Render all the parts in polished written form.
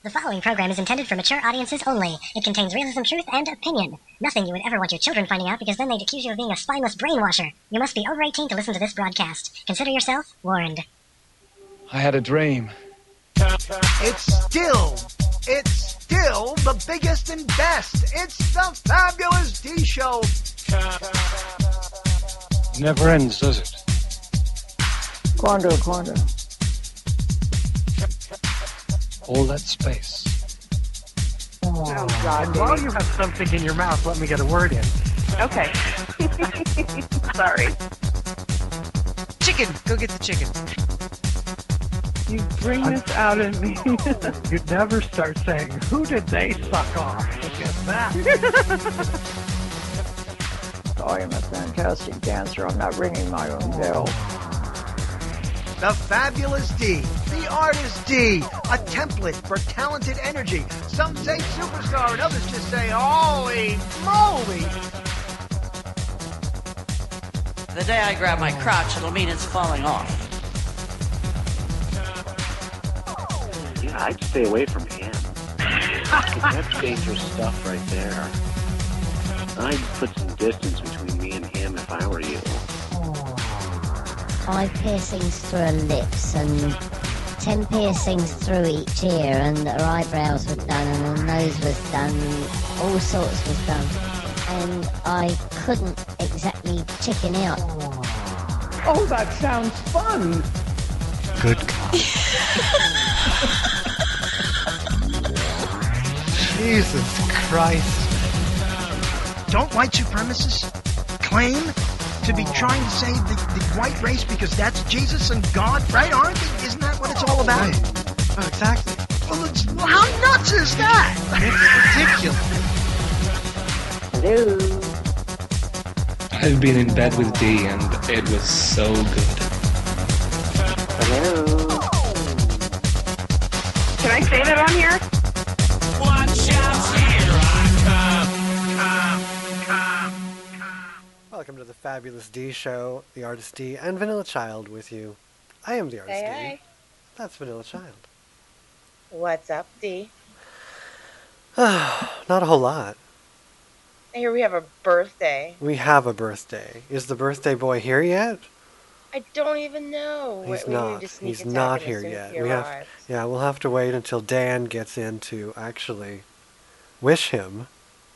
The following program is intended for mature audiences only. It contains realism, truth, and opinion. Nothing you would ever want your children finding out because then they'd accuse you of being a spineless brainwasher. You must be over 18 to listen to this broadcast. Consider yourself warned. I had a dream. It's still the biggest and best. It's the Fabulous D Show. It never ends, does it? Quando. All that space. Oh, God. And while you have something in your mouth, let me get a word in. Okay. Sorry. Chicken. Go get the chicken. You bring this out in me. You'd never start saying, who did they suck off? Look at that. I am a fantastic dancer. I'm not ringing my own bell. The Fabulous D, the Artist D, a template for talented energy. Some say superstar and others just say, holy moly. The day I grab my crotch, it'll mean it's falling off. Yeah, I'd stay away from him. That's dangerous stuff right there. I'd put some distance between me and him if I were you. 5 piercings through her lips and 10 piercings through each ear, and her eyebrows were done and her nose was done, all sorts was done. And I couldn't exactly chicken out. Oh, that sounds fun. Good God. Jesus Christ. Don't white supremacists claim to be trying to save the white race because that's Jesus and God, right? Aren't they? Isn't that what it's all about? Oh, exactly. Well, how nuts is that? It's ridiculous. Hello. I've been in bed with Dee and it was so good. Hello. Can I say that on here? Welcome to the Fabulous D Show, the Artist D, and Vanilla Child with you. I am the Artist D. Hey. That's Vanilla Child. What's up, D? Not a whole lot. Here we have a birthday. We have a birthday. Is the birthday boy here yet? I don't even know. He's We not. need to sneak He's attack not him as here soon as yet. he We have. arrives. Yeah, we'll have to wait until Dan gets in to actually wish him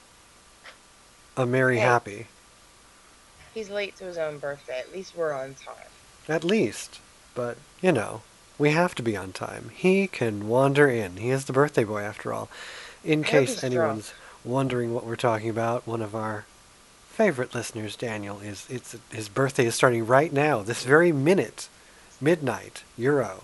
a merry Hey. happy. He's late to his own birthday. At least we're on time. At least. But, you know, we have to be on time. He can wander in. He is the birthday boy, after all. In I hope case he's anyone's wondering what we're talking about, one of our favorite listeners, Daniel, his birthday is starting right now, this very minute, midnight, Euro.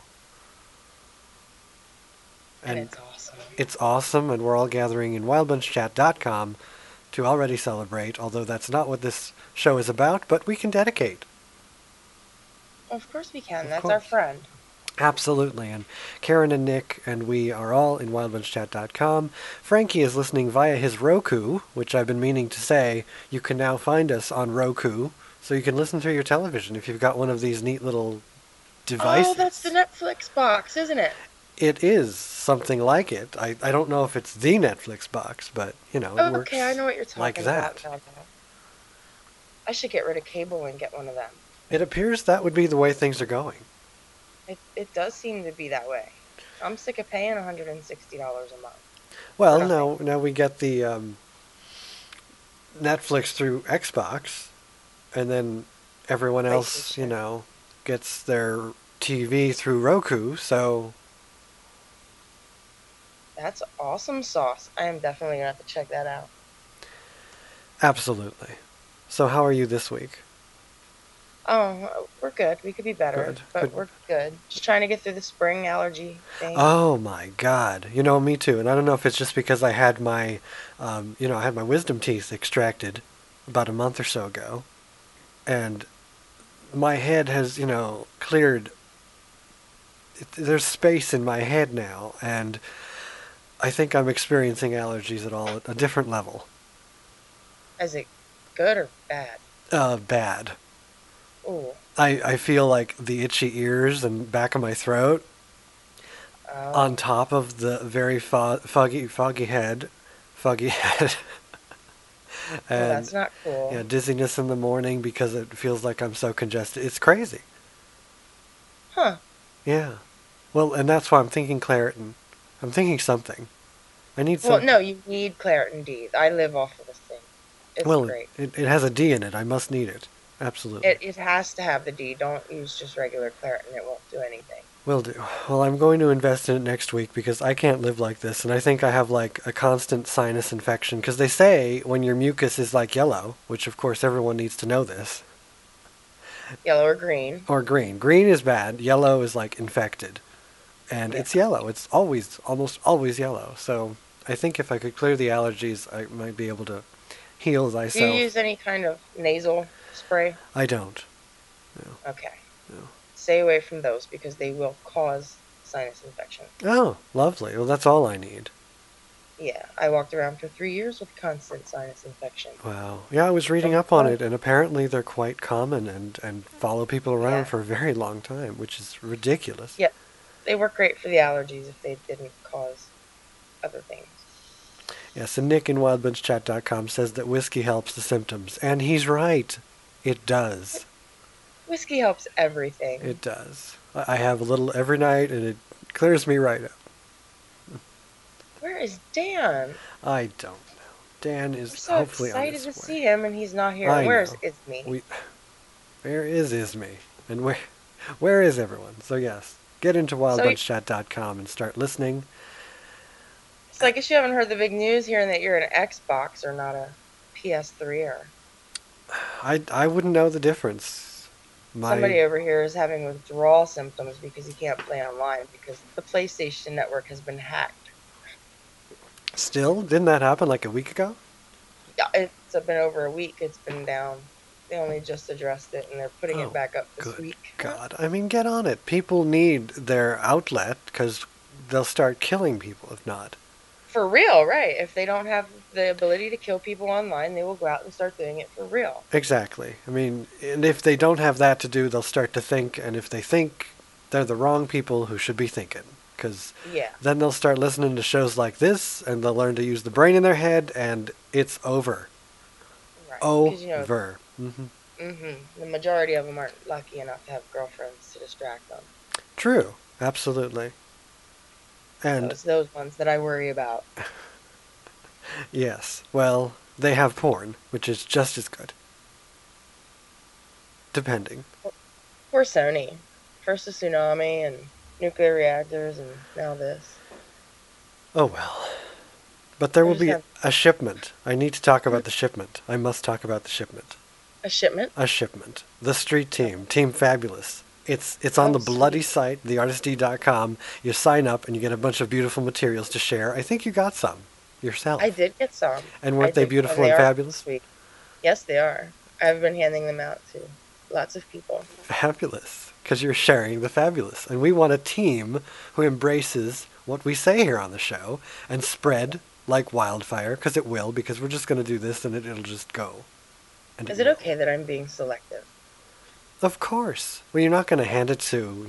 And it's awesome. It's awesome, and we're all gathering in wildbunchchat.com to already celebrate, although that's not what this show is about, but we can dedicate. Of course we can. Of That's course. our friend. Absolutely, and Karen and Nick and we are all in wildbunchchat.com. Frankie is listening via his Roku, which I've been meaning to say. You can now find us on Roku, so you can listen through your television if you've got one of these neat little devices. Oh, that's the Netflix box, isn't it? It is something like it. I don't know if it's the Netflix box, but, you know, it works Okay, I know what you're talking like about. that. now. I should get rid of cable and get one of them. It appears that would be the way things are going. It does seem to be that way. I'm sick of paying $160 a month. Well, For now we get the Netflix through Xbox, and then everyone else, PlayStation. you know, gets their TV through Roku, so That's awesome sauce. I am definitely going to have to check that out. absolutely. So how are you this week? Oh, we're good. We could be better, Good. but Good. we're good. Just trying to get through the spring allergy thing. Oh my God! You know, me too. And I don't know if it's just because I had my, I had my wisdom teeth extracted about a month or so ago, and my head has, cleared. There's space in my head now, and I think I'm experiencing allergies at a different level. Is it good or bad? Bad. Ooh. I feel like the itchy ears and back of my throat. on top of the very foggy head. And that's not cool. yeah, dizziness in the morning because it feels like I'm so congested. It's crazy. Huh. Yeah. Well, and that's why I'm thinking Claritin. I'm thinking something. I need some. Well, no, you need Claritin D. I live off of this thing. It's great. It has a D in it. I must need it. Absolutely. It has to have the D. Don't use just regular Claritin. It won't do anything. Will do. Well, I'm going to invest in it next week because I can't live like this, and I think I have like a constant sinus infection. Because they say when your mucus is like yellow, which of course everyone needs to know this. Yellow or green. Or green. Green is bad. Yellow is like infected, and it's yellow. It's almost always yellow. So I think if I could clear the allergies, I might be able to heal thyself. Do you use any kind of nasal spray? I don't. No. Okay. No. Stay away from those because they will cause sinus infection. Oh, lovely. Well, that's all I need. Yeah, I walked around for 3 years with constant sinus infection. Wow. Yeah, I was reading up on it, and apparently they're quite common and follow people around for a very long time, which is ridiculous. Yeah, they work great for the allergies if they didn't cause other things. Yes, and Nick in wildbunchchat.com says that whiskey helps the symptoms, and he's right. It does. Whiskey helps everything. It does. I have a little every night, and it clears me right up. Where is Dan? I don't know. Dan is We're so hopefully on his excited to way. see him, and he's not here. I Where's know. Isme? Where is Isme? And where is everyone? So yes, get into wildbunchchat.com and start listening. So I guess you haven't heard the big news hearing that you're an Xbox or not a PS3 or... I wouldn't know the difference. Somebody over here is having withdrawal symptoms because he can't play online because the PlayStation Network has been hacked. Still? Didn't that happen like a week ago? Yeah, it's been over a week. It's been down. They only just addressed it, and they're putting it back up this week. God, I mean, get on it. People need their outlet because they'll start killing people if not. For real, right. If they don't have the ability to kill people online, they will go out and start doing it for real. Exactly. I mean, and if they don't have that to do, they'll start to think, and if they think, they're the wrong people who should be thinking. Because then they'll start listening to shows like this, and they'll learn to use the brain in their head, and it's over. Right. Over. The majority of them aren't lucky enough to have girlfriends to distract them. True. Absolutely. And so it's those ones that I worry about. Yes. Well, they have porn, which is just as good. Depending. Poor Sony. First a tsunami and nuclear reactors, and now this. Oh well. But there will be a shipment. I need to talk about the shipment. I must talk about the shipment. A shipment? A shipment. The Street Team. Team Fabulous. It's on the bloody site, theartistd.com. You sign up and you get a bunch of beautiful materials to share. I think you got some yourself. I did get some. And weren't they beautiful and fabulous? Sweet. Yes, they are. I've been handing them out to lots of people. Fabulous. Because you're sharing the fabulous. And we want a team who embraces what we say here on the show and spread like wildfire, because it will, because we're just going to do this and it'll just go. And Is it okay that I'm being selective? Of course. Well, you're not going to hand it to,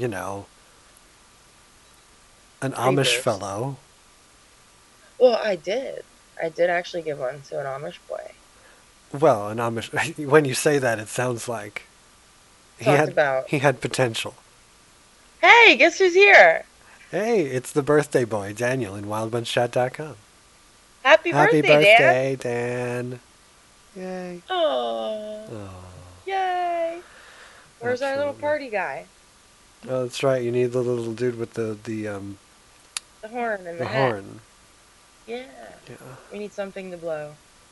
an Amish fellow. Well, I did. I did actually give one to an Amish boy. Well, an Amish... When you say that, it sounds like he had potential. Hey, guess who's here? Hey, it's the birthday boy, Daniel, in wildbunchchat.com. Happy birthday, Dan. Yay. Oh. Yay. Where's our little party guy? Oh, that's right. You need the little dude with the horn and the hat. horn. Yeah. We need something to blow.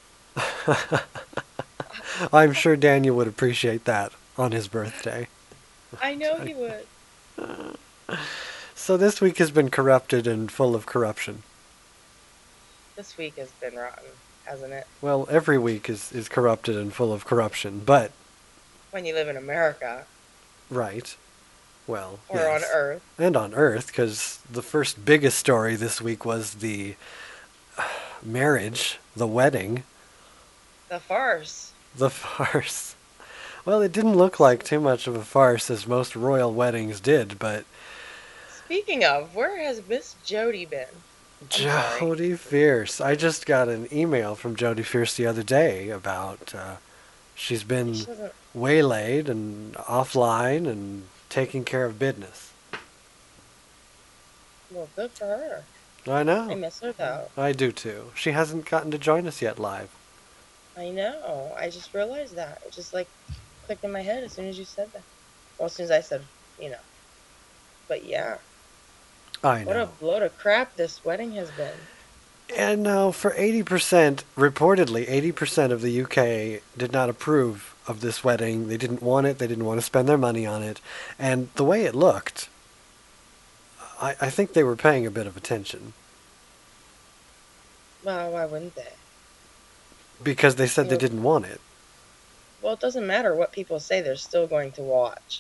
I'm sure Daniel would appreciate that on his birthday. I know he would. So this week has been corrupted and full of corruption. This week has been rotten, hasn't it? Well, every week is corrupted and full of corruption, but... When you live in America. Right. Well, Or yes. on Earth. And on Earth, because the first biggest story this week was the marriage, the wedding. The farce. The farce. Well, it didn't look like too much of a farce as most royal weddings did, but... Speaking of, where has Miss Jody been? sorry. Jody Fierce. I just got an email from Jody Fierce the other day about she's been She doesn't. waylaid and offline and taking care of business. Well, good for her. I know. I miss her though. I do too. She hasn't gotten to join us yet live. I know. I just realized that. It just like clicked in my head as soon as you said that. Well, as soon as I said, you know. But yeah. I know. What a load of crap this wedding has been. And now for 80%, reportedly 80% of the UK did not approve of this wedding. They didn't want it. They didn't want to spend their money on it. And the way it looked, I think they were paying a bit of attention. Well, why wouldn't they? Because they said they didn't want it. Well, it doesn't matter what people say. They're still going to watch.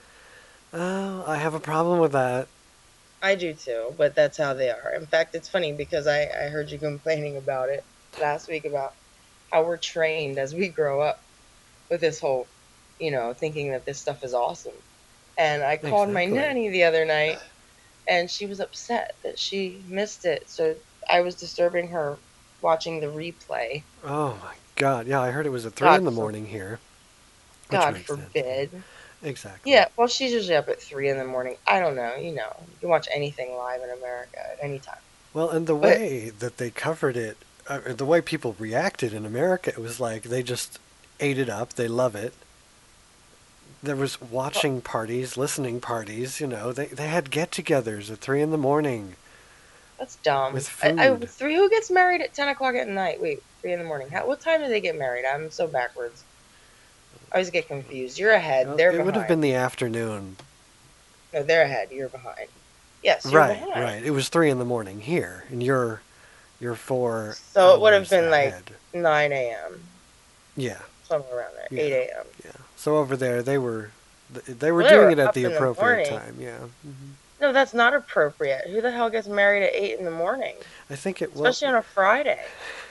Oh, I have a problem with that. I do too, but that's how they are. In fact, it's funny because I heard you complaining about it last week about how we're trained as we grow up with this whole, thinking that this stuff is awesome. And I called my nanny the other night, and she was upset that she missed it. So I was disturbing her watching the replay. Oh my God! Yeah, I heard it was at 3 in the morning here. God forbid. Exactly. Yeah, well, she's usually up at 3 in the morning. I don't know, you can watch anything live in America at any time. Well, and the way that they covered it, the way people reacted in America, it was like they just ate it up. They love it. There was watching parties, listening parties. They had get-togethers at 3 in the morning. That's dumb. With food. Who gets married at 10 o'clock at night? Wait, 3 in the morning. What time do they get married? I'm so backwards. I always get confused. You're ahead. Well, they're it behind. would have been the afternoon. No, they're ahead. You're behind. Yes, you're Right, behind. right. It was 3 in the morning here, and you're 4. So it would have been ahead. like 9 a.m. Yeah. Somewhere around there. Yeah. 8 a.m. Yeah. So over there, they were Well, doing it at up the in the appropriate morning. time. Yeah. Mm-hmm. No, that's not appropriate. Who the hell gets married at 8 in the morning? I think it was. Especially on a Friday.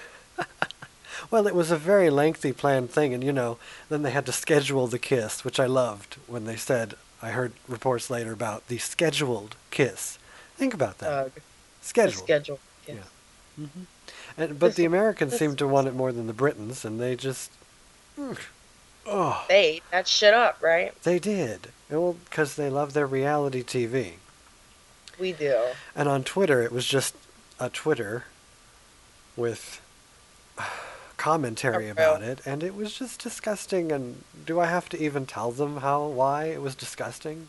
Well, it was a very lengthy planned thing, and then they had to schedule the kiss, which I loved when they said. I heard reports later about the scheduled kiss. Think about that. Scheduled. Scheduled kiss. Yeah. Mm-hmm. But the Americans seemed to want it more than the Britons, and they just. Oh. They ate that shit up, right? They did. Well, because they love their reality TV. We do. And on Twitter, it was just a Twitter with commentary about it, and it was just disgusting. And do I have to even tell them why it was disgusting?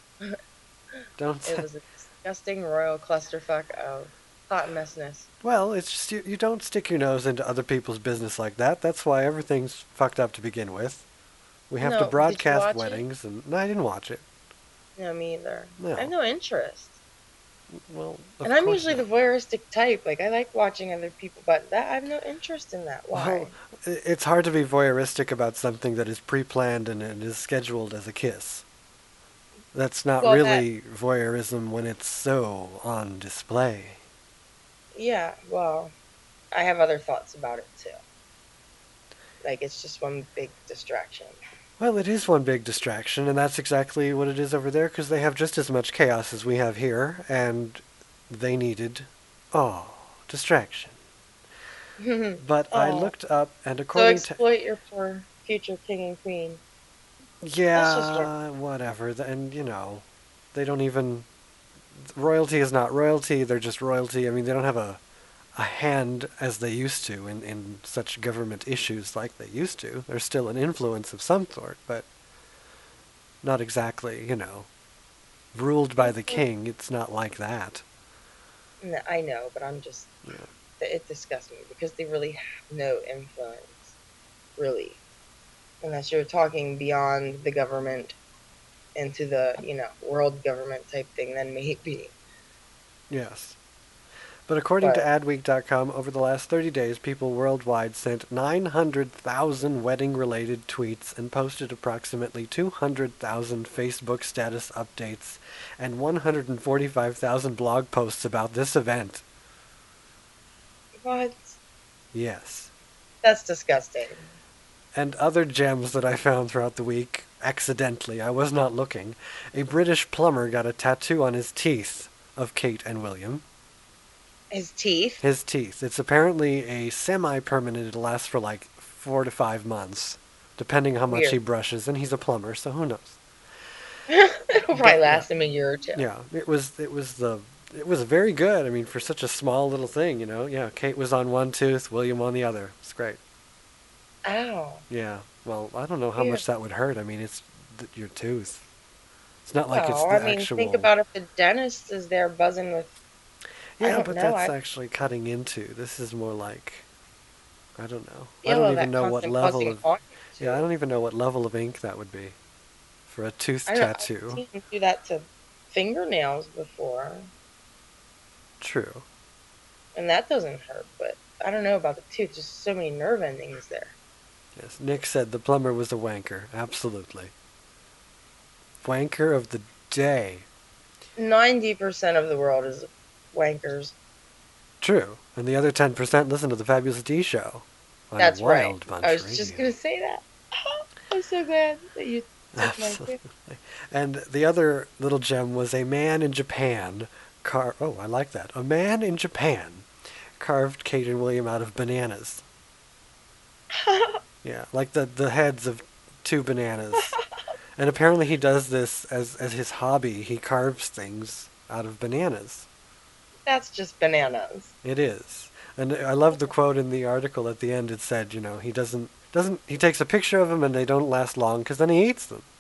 Don't say. It was a disgusting royal clusterfuck of hot messness. Well, it's just you don't stick your nose into other people's business like that. That's why everything's fucked up to begin with. We have to broadcast weddings, and no, I didn't watch it. No, me either. No. I have no interest. Well, and I'm usually the voyeuristic type. Like, I like watching other people, but I have no interest in that. Why? Well, it's hard to be voyeuristic about something that is pre-planned and it is scheduled as a kiss. That's not really voyeurism when it's so on display. Yeah, well, I have other thoughts about it, too. Like, it's just one big distraction. Well, it is one big distraction, and that's exactly what it is over there, because they have just as much chaos as we have here, and they needed, distraction. But I looked up, and according to... So exploit your poor future king and queen. Yeah, whatever. And, they don't even... Royalty is not royalty, they're just royalty. I mean, they don't have a hand as they used to in such government issues like they used to. There's still an influence of some sort, but not exactly, ruled by the king. It's not like that. No, I know, but I'm just... Yeah. It disgusts me because they really have no influence, really. Unless you're talking beyond the government into the, world government type thing, then maybe. Yes. But according to Adweek.com, over the last 30 days, people worldwide sent 900,000 wedding-related tweets and posted approximately 200,000 Facebook status updates and 145,000 blog posts about this event. What? Yes. That's disgusting. And other gems that I found throughout the week accidentally, I was not looking, a British plumber got a tattoo on his teeth of Kate and William. His teeth? His teeth. It's apparently a semi-permanent. It'll last for like 4 to 5 months, depending how much Weird. he brushes, and he's a plumber, so who knows? It'll probably last him a year or two. Yeah, it was very good. I mean, for such a small little thing, you know. Yeah, Kate was on one tooth, William on the other. It's great. Ow. Yeah. Well, I don't know how Yeah. much that would hurt. I mean, it's your tooth. It's not like it's Well, the I mean, actual. think about if the dentist is there buzzing with. I Yeah, don't but know, that's actually cutting into. This is more like, I don't know. Yeah, I don't well, even that know what constant level buzzing of. on Yeah, I don't even know what level of ink that would be for a tooth I don't- I've tattoo. seen him do that to fingernails before, True. and that doesn't hurt. But I don't know about the tooth. Just so many nerve endings there. Yes, Nick said the plumber was a wanker. Absolutely. Wanker of the day. 90% of the world is wankers. True. And the other 10% listen to the Fabulous D Show. On That's right. Wild Bunch I was Radio. just gonna say that. I'm so glad that you took my Absolutely. tip. And the other little gem was a man in Japan. Oh, I like that. A man in Japan carved Kate and William out of bananas. Yeah, like the heads of 2 bananas. And apparently he does this as his hobby. He carves things out of bananas. That's just bananas. It is. And I love the quote in the article at the end. It said, you know, he he takes a picture of them and they don't last long because then he eats them.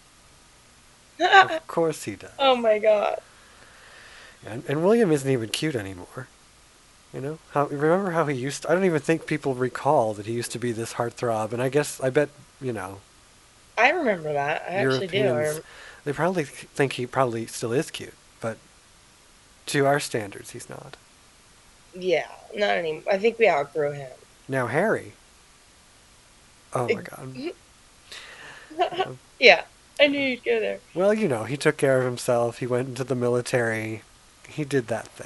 Of course he does. Oh my god. And William isn't even cute anymore. You know? Remember how he used to, I don't even think people recall that he used to be this heartthrob. And I bet, you know, I remember that. I actually do. Europeans, they probably think he probably still is cute. But to our standards, he's not. Yeah, not anymore. I think we outgrew him. Now Harry. Oh my god. Yeah, I knew you'd go there. Well, you know, he took care of himself. He went into the military. He did that thing.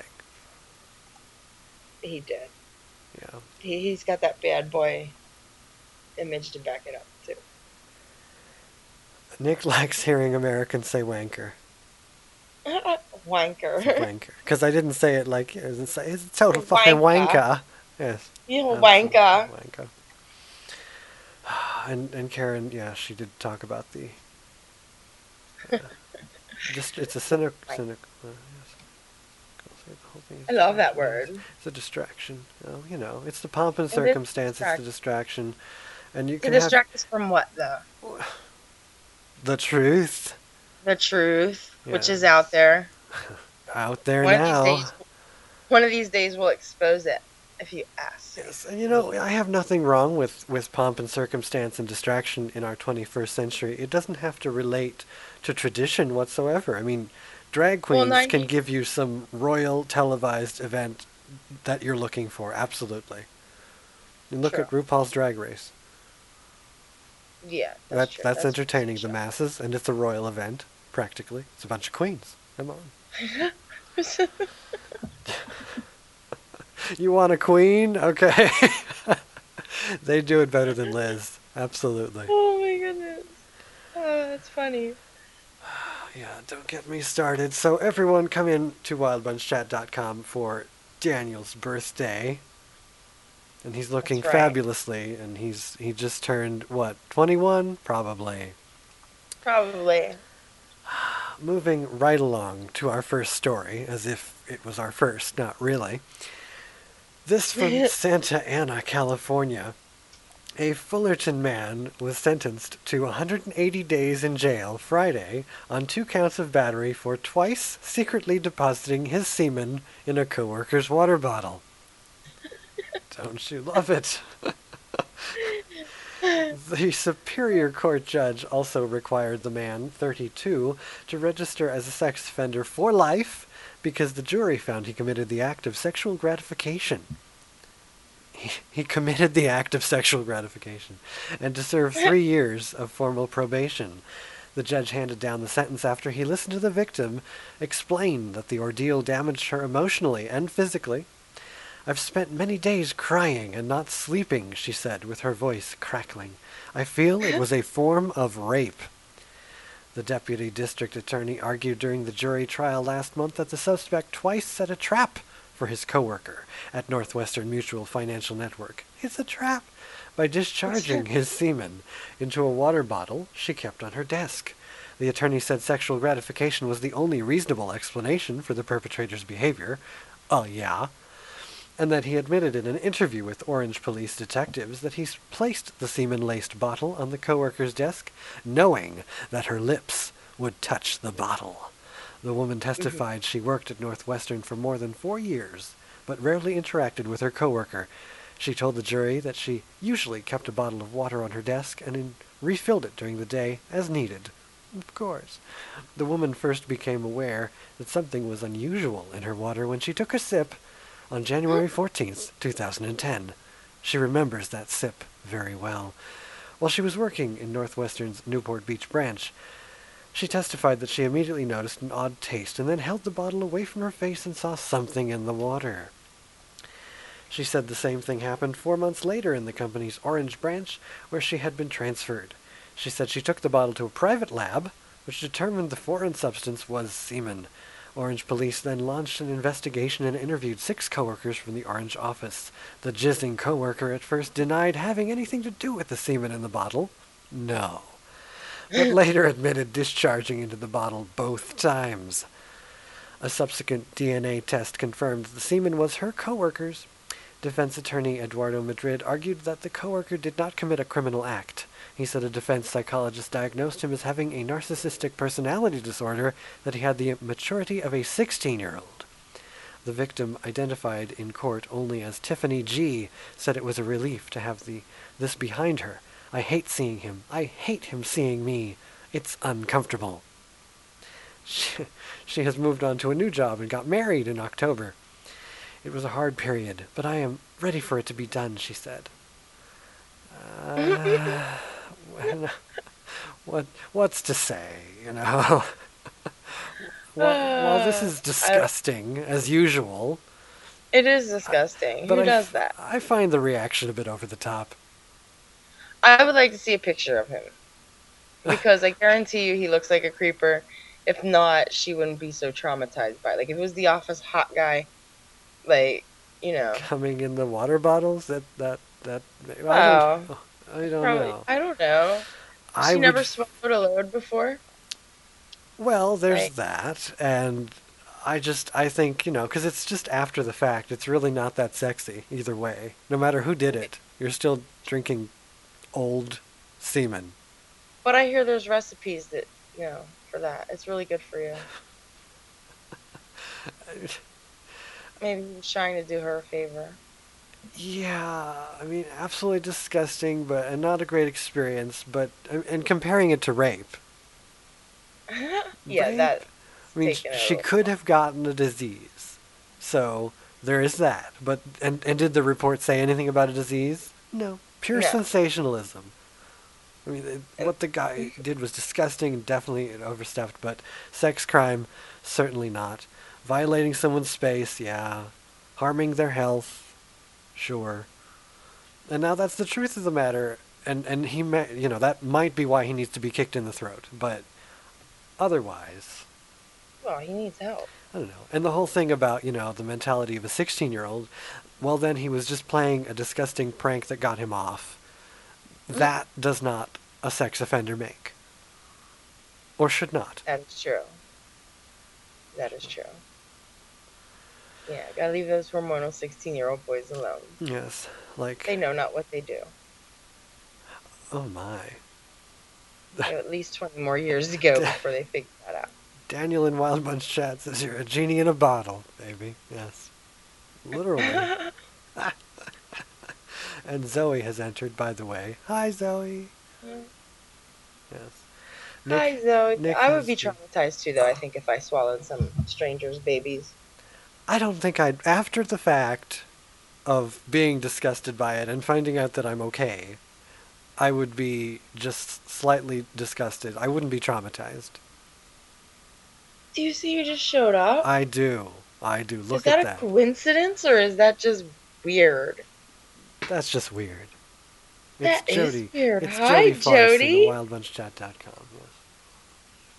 He did. Yeah. He's got that bad boy image to back it up, too. Nick likes hearing Americans say wanker. Wanker. Wanker. Because I didn't say it like, it's a total fucking Wanker. wanker. Yes. You Absolutely wanker. Wanker. And Karen, yeah, she did talk about the. Just it's a cynic. Yes. The whole thing is I love that word. It's a distraction. You know, it's the pomp and It is circumstance. It's the distraction, and you To can distract us from what, though? have the truth The truth, which Yeah. is out there. out there One now. of these days we'll expose it, if you ask. Yes, and you know, I have nothing wrong with pomp and circumstance and distraction in our 21st century. It doesn't have to relate to tradition whatsoever. I mean, drag Well, queens can give you some royal televised event that you're looking for, absolutely. And look at RuPaul's Drag Race. Yeah, that's true. That's entertaining the masses, and it's a royal event, practically. It's a bunch of queens. Come on. You want a queen? Okay. They do it better than Liz. Absolutely. Oh my goodness. Oh, that's funny. Yeah, don't get me started. So everyone come in to wildbunchchat.com for Daniel's birthday. And he's looking That's right. fabulously, and he just turned, what, 21? Probably. Probably. Moving right along to our first story, as if it was our first, not really. This from Santa Ana, California. A Fullerton man was sentenced to 180 days in jail Friday on 2 counts of battery for twice secretly depositing his semen in a coworker's water bottle. Don't you love it? The Superior Court judge also required the man, 32, to register as a sex offender for life because the jury found he committed the act of sexual gratification. He committed the act of sexual gratification, and to serve 3 years of formal probation. The judge handed down the sentence after he listened to the victim explain that the ordeal damaged her emotionally and physically. "I've spent many days crying and not sleeping," she said, with her voice crackling. "I feel it was a form of rape." The deputy district attorney argued during the jury trial last month that the suspect twice set a trap for his coworker at Northwestern Mutual Financial Network. It's a trap! By discharging his semen into a water bottle she kept on her desk. The attorney said sexual gratification was the only reasonable explanation for the perpetrator's behavior. Yeah. And that he admitted in an interview with Orange police detectives that he placed the semen-laced bottle on the coworker's desk, knowing that her lips would touch the bottle. The woman testified she worked at Northwestern for more than 4 years, but rarely interacted with her coworker. She told the jury that she usually kept a bottle of water on her desk and refilled it during the day as needed. Of course. The woman first became aware that something was unusual in her water when she took a sip on January 14th, 2010. She remembers that sip very well. While she was working in Northwestern's Newport Beach branch, she testified that she immediately noticed an odd taste and then held the bottle away from her face and saw something in the water. She said the same thing happened 4 months later in the company's Orange branch, where she had been transferred. She said she took the bottle to a private lab, which determined the foreign substance was semen. Orange police then launched an investigation and interviewed 6 coworkers from the Orange office. The jizzing coworker at first denied having anything to do with the semen in the bottle. No. But later admitted discharging into the bottle both times. A subsequent DNA test confirmed the semen was her coworker's. Defense attorney Eduardo Madrid argued that the coworker did not commit a criminal act. He said a defense psychologist diagnosed him as having a narcissistic personality disorder, that he had the maturity of a 16-year-old. The victim, identified in court only as Tiffany G., said it was a relief to have this behind her. I hate seeing him. I hate him seeing me. It's uncomfortable. She has moved on to a new job and got married in October. It was a hard period, but I am ready for it to be done, she said. What's to say, you know? Well, this is disgusting, as usual. It is disgusting. Who does that? I find the reaction a bit over the top. I would like to see a picture of him. Because I guarantee you he looks like a creeper. If not, she wouldn't be so traumatized by it. Like, if it was the office hot guy, like, you know. Coming in the water bottles? I don't know. I don't know. She never swallowed a load before? Well, there's that. And I think, you know, because it's just after the fact. It's really not that sexy either way. No matter who did it, you're still drinking old semen. But I hear there's recipes that, you know, for that. It's really good for you. Maybe he was trying to do her a favor. Yeah, I mean, absolutely disgusting, and not a great experience. But and comparing it to rape. Yeah, that. I mean, she could have gotten a disease, so there is that. But and did the report say anything about a disease? No, pure sensationalism. I mean, what the guy did was disgusting and definitely overstepped. But sex crime, certainly not. Violating someone's space, yeah. Harming their health, sure. And now that's the truth of the matter. And he, you know, that might be why he needs to be kicked in the throat. But otherwise, well, he needs help. I don't know. And the whole thing about, you know, the mentality of a 16-year-old, well, then he was just playing a disgusting prank that got him off. That does not a sex offender make. Or should not. That is true. That is true. Yeah, gotta leave those hormonal 16-year-old boys alone. Yes, like... They know not what they do. Oh my. They have at least 20 more years to go before they figure that out. Daniel in Wild Bunch Chat says you're a genie in a bottle, baby. Yes. Literally. And Zoe has entered, by the way. Hi, Zoe. Yes. Hi, Zoe. I would be traumatized too, though, I think, if I swallowed some stranger's babies. I don't think I'd... After the fact of being disgusted by it and finding out that I'm okay, I would be just slightly disgusted. I wouldn't be traumatized. Do you see you just showed up? I do. Look at that. Is that a coincidence, or is that just weird? That's just weird. That is weird. It's Hi, Jody. Farce Jody. from WildBunchChat.com. Yes.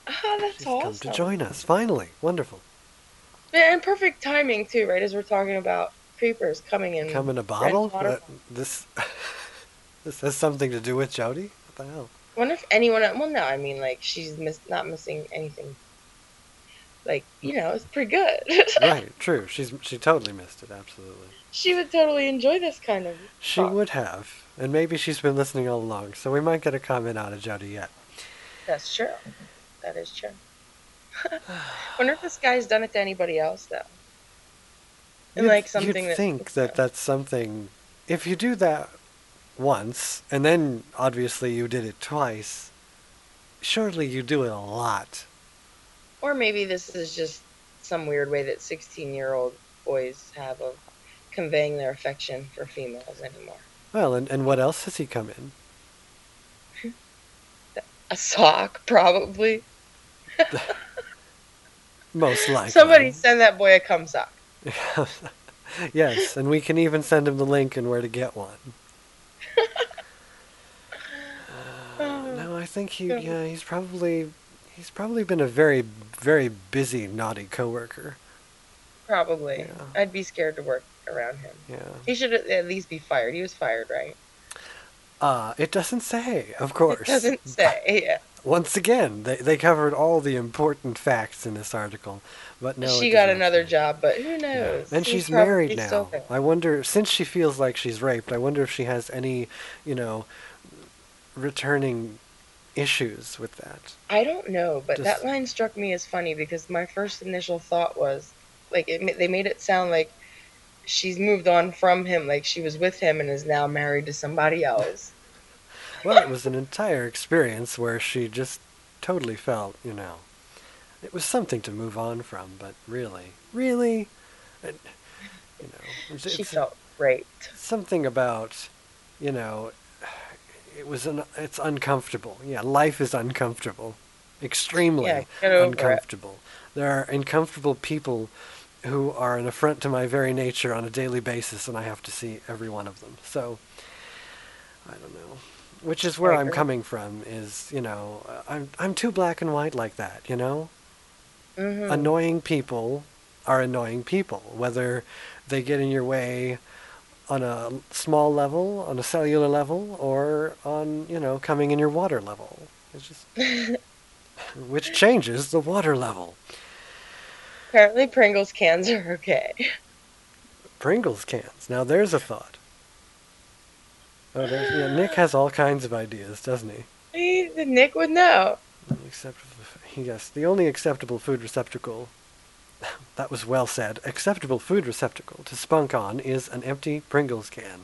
Oh, that's She's awesome. come to join us, finally. Wonderful. And perfect timing, too, right? As we're talking about creepers coming in. Come in a bottle? This this has something to do with Jody? What the hell? I wonder if anyone... Well, no, I mean, like, she's not missing anything. Like, it's pretty good. Right, true. She totally missed it, absolutely. She would totally enjoy this kind of She talk. would have. And maybe she's been listening all along, so we might get a comment out of Jody yet. That's true. That is true. Wonder if this guy's done it to anybody else, though. And something you'd think that's something... If you do that once, and then obviously you did it twice, surely you do it a lot. Or maybe this is just some weird way that 16-year-old boys have of conveying their affection for females anymore. Well, and what else has he come in? A sock, probably. Most likely. Somebody send that boy a cum sock. Yes, and we can even send him the link and where to get one. No, I think he's probably been a very, very busy, naughty coworker. Probably. Yeah. I'd be scared to work around him. Yeah. He should at least be fired. He was fired, right? It doesn't say, of course. It doesn't say, yeah. Once again, they covered all the important facts in this article, but no. She got another job, but who knows? Yeah. And she's married now. I wonder, since she feels like she's raped, I wonder if she has any, returning issues with that. I don't know, but that line struck me as funny because my first initial thought was, they made it sound like she's moved on from him, like she was with him and is now married to somebody else. Well, it was an entire experience where she just totally felt, it was something to move on from, but really, she felt raped. Something about, it's uncomfortable. Yeah, life is uncomfortable. Extremely uncomfortable. There are uncomfortable people who are an affront to my very nature on a daily basis, and I have to see every one of them. So, I don't know. Which is where I'm coming from, is, I'm too black and white like that, Mm-hmm. Annoying people are annoying people, whether they get in your way on a small level, on a cellular level, or on, coming in your water level. It's just... which changes the water level. Apparently Pringles cans are okay. Pringles cans. Now there's a thought. Oh, Nick has all kinds of ideas, doesn't he? Nick would know. Yes, the only acceptable food receptacle, that was well said, acceptable food receptacle to spunk on is an empty Pringles can.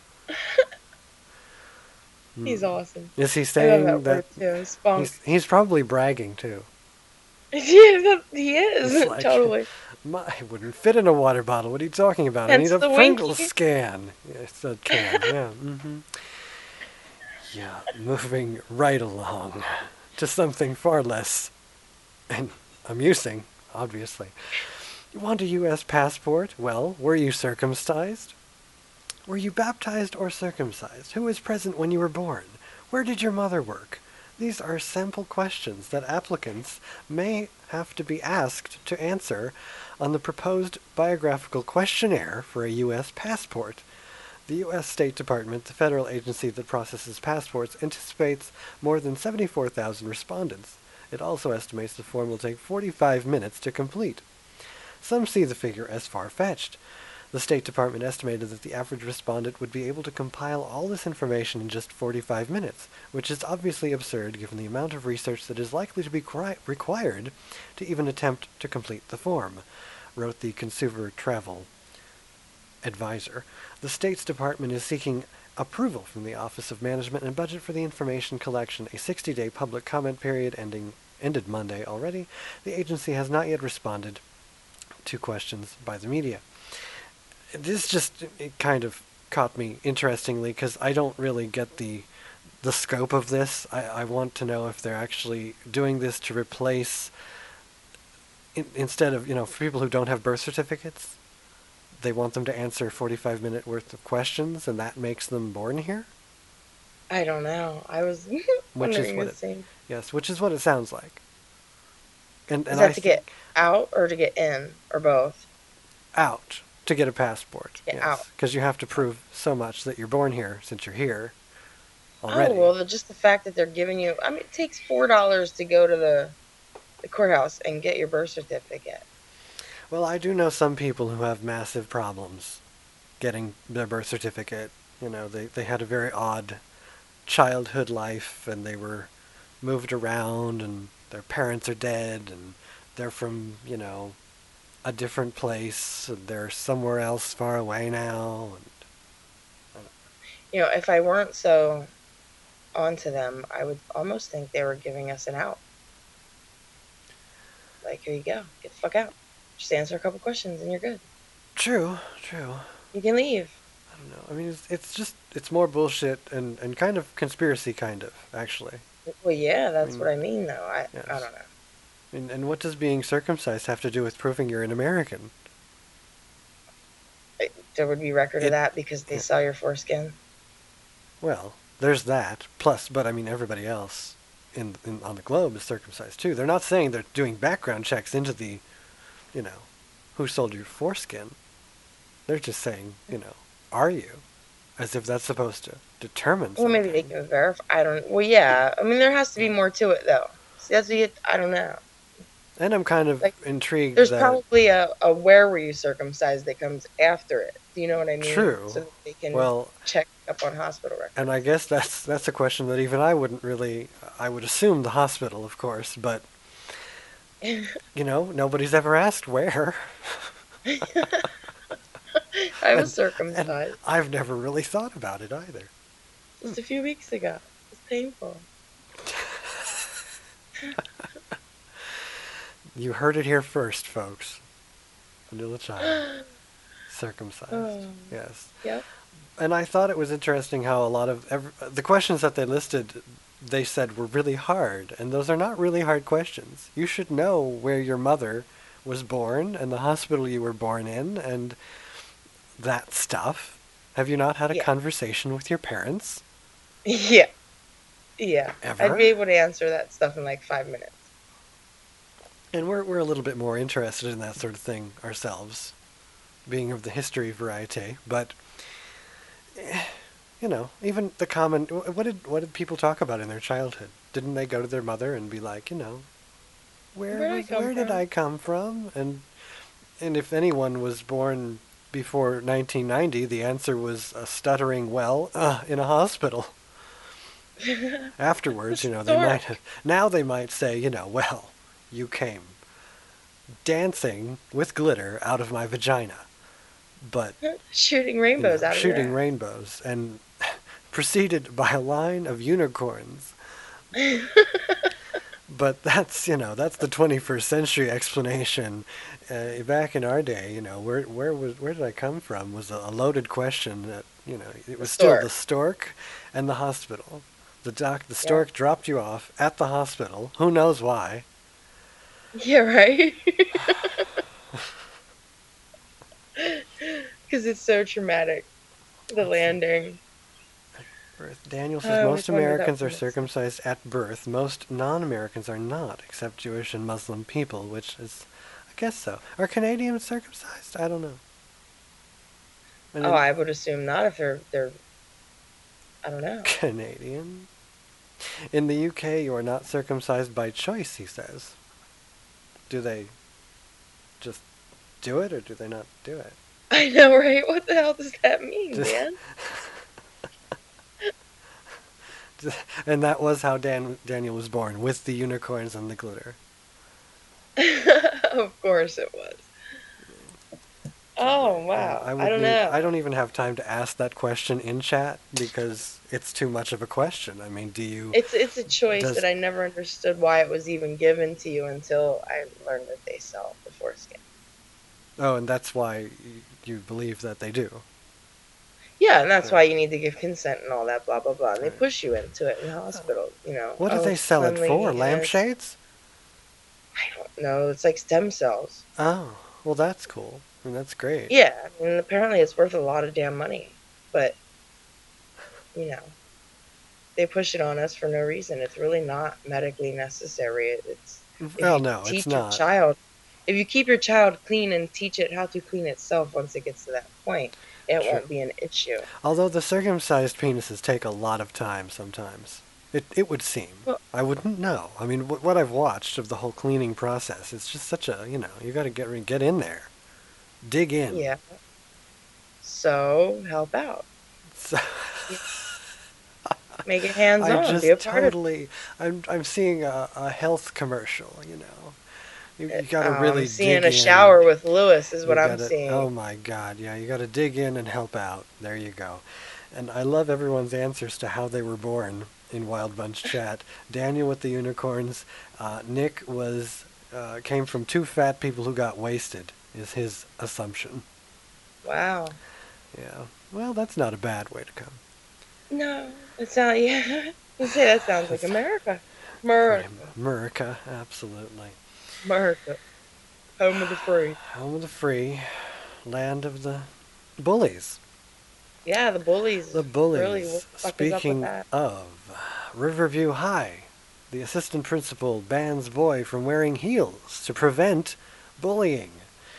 He's awesome. Is he saying that too, spunk. He's probably bragging too? Yeah, he is, like, totally. I wouldn't fit in a water bottle. What are you talking about? Hence I need a the Pringles Winkie. can. It's a can, yeah. Mm-hmm. Yeah, moving right along to something far less amusing, obviously. You want a U.S. passport? Well, were you circumcised? Were you baptized or circumcised? Who was present when you were born? Where did your mother work? These are sample questions that applicants may have to be asked to answer on the proposed biographical questionnaire for a U.S. passport. The U.S. State Department, the federal agency that processes passports, anticipates more than 74,000 respondents. It also estimates the form will take 45 minutes to complete. Some see the figure as far-fetched. The State Department estimated that the average respondent would be able to compile all this information in just 45 minutes, which is obviously absurd given the amount of research that is likely to be required to even attempt to complete the form, wrote the Consumer Travel Advisor. The State's Department is seeking approval from the Office of Management and Budget for the information collection. A 60-day public comment period ended Monday already. The agency has not yet responded to questions by the media. This it kind of caught me interestingly because I don't really get the scope of this. I want to know if they're actually doing this to replace, instead of, for people who don't have birth certificates, they want them to answer 45-minute worth of questions and that makes them born here? I don't know. I was wondering the same. Yes, which is what it sounds like. And Is I that to get out or to get in or both? out to get a passport. Get yes, out. because you have to prove so much that you're born here since you're here already. Oh, well, just the fact that they're giving you, I mean, it takes $4 to go to the courthouse and get your birth certificate. Well, I do know some people who have massive problems getting their birth certificate. You know, they had a very odd childhood life, and they were moved around, and their parents are dead, and they're from, you know, a different place, and they're somewhere else far away now. And You know, if I weren't so onto them, I would almost think they were giving us an out. Like, here you go. Get the fuck out. Just answer a couple questions and you're good. True. You can leave. I don't know. I mean, it's more bullshit and kind of conspiracy, kind of, actually. Well, yeah, that's what I mean, though. I don't know. And what does being circumcised have to do with proving you're an American? There would be record of that because they saw your foreskin. Well, there's that. Plus, but I mean, everybody else on the globe is circumcised too. They're not saying they're doing background checks into the, you know, who sold your foreskin. They're just saying, you know, are you? As if that's supposed to determine something. Well, maybe they can verify. I don't. Well, yeah. I mean, there has to be more to it, though. See, that's what I don't know. And I'm kind of intrigued. There's that probably a where were you circumcised that comes after it. Do you know what I mean? True. So that they can check up on hospital records. And I guess that's a question that even I wouldn't really. I would assume the hospital, of course, but you know, nobody's ever asked where. I was circumcised. And I've never really thought about it either. Just a few weeks ago. It's painful. You heard it here first, folks. Vanilla Child. Circumcised. Yes. Yep. And I thought it was interesting how a lot of the questions that they listed, they said were really hard. And those are not really hard questions. You should know where your mother was born and the hospital you were born in and that stuff. Have you not had a conversation with your parents? Yeah. Yeah. Ever? I'd be able to answer that stuff in like 5 minutes. And we're a little bit more interested in that sort of thing ourselves, being of the history variety. But you know, even the common what did people talk about in their childhood? Didn't they go to their mother and be like, you know, where did I come from? And if anyone was born before 1990, the answer was a stuttering in a hospital. Afterwards, you know, they might say, you know, well, you came dancing with glitter out of my vagina, but shooting rainbows out of your ass. Rainbows and preceded by a line of unicorns. But that's, you know, that's the 21st century explanation. Back in our day, you know, where did I come from was a loaded question. That, you know, it was still the stork and the hospital. The stork dropped you off at the hospital. Who knows why? Yeah, right. Because it's so traumatic. The landing. Birth. Daniel says most Americans are circumcised at birth. Most non-Americans are not, except Jewish and Muslim people, which is, I guess so. Are Canadians circumcised? I don't know. I would assume not if they're I don't know. Canadian? In the UK, you are not circumcised by choice, he says. Do they just do it, or do they not do it? I know, right? What the hell does that mean, man? And that was how Daniel was born, with the unicorns and the glitter. Of course it was. Oh, wow. I don't know. I don't even have time to ask that question in chat because it's too much of a question. I mean, do you... It's a choice that I never understood why it was even given to you until I learned that they sell the foreskin. Oh, and that's why you believe that they do. Yeah, and that's why you need to give consent and all that, blah, blah, blah. And they push you into it in the hospital, you know. What do they sell it for? Lampshades? I don't know. It's like stem cells. Oh, well, that's cool. I mean, that's great. Yeah, I mean, apparently it's worth a lot of damn money. But, you know, they push it on us for no reason. It's really not medically necessary. Well, no, it's Teach your not. child. If you keep your child clean and teach it how to clean itself once it gets to that point, it True. won't be an issue. Although the circumcised penises take a lot of time sometimes. It would seem. Well- I wouldn't know. I mean, what I've watched of the whole cleaning process, it's just such a, you got to get in there. Dig in. Yeah. So help out. So, Make it hands-on. I just Be a part of totally, I'm seeing a health commercial, You got to really I'm seeing dig a in. shower with Lewis is what You I'm gotta- seeing. Oh my God, yeah, you got to dig in and help out. There you go. And I love everyone's answers to how they were born in Wild Bunch chat. Daniel with the unicorns. Nick came from two fat people who got wasted, is his assumption. Wow. Yeah. Well, that's not a bad way to come. No, it sounds, yeah. You say that sounds like America. America. America, absolutely. America. Home of the free. Home of the free, land of the bullies. Yeah, the bullies. The bullies. Really, what the fuck is up with Speaking that? of, Riverview High, the assistant principal bans boy from wearing heels to prevent bullying.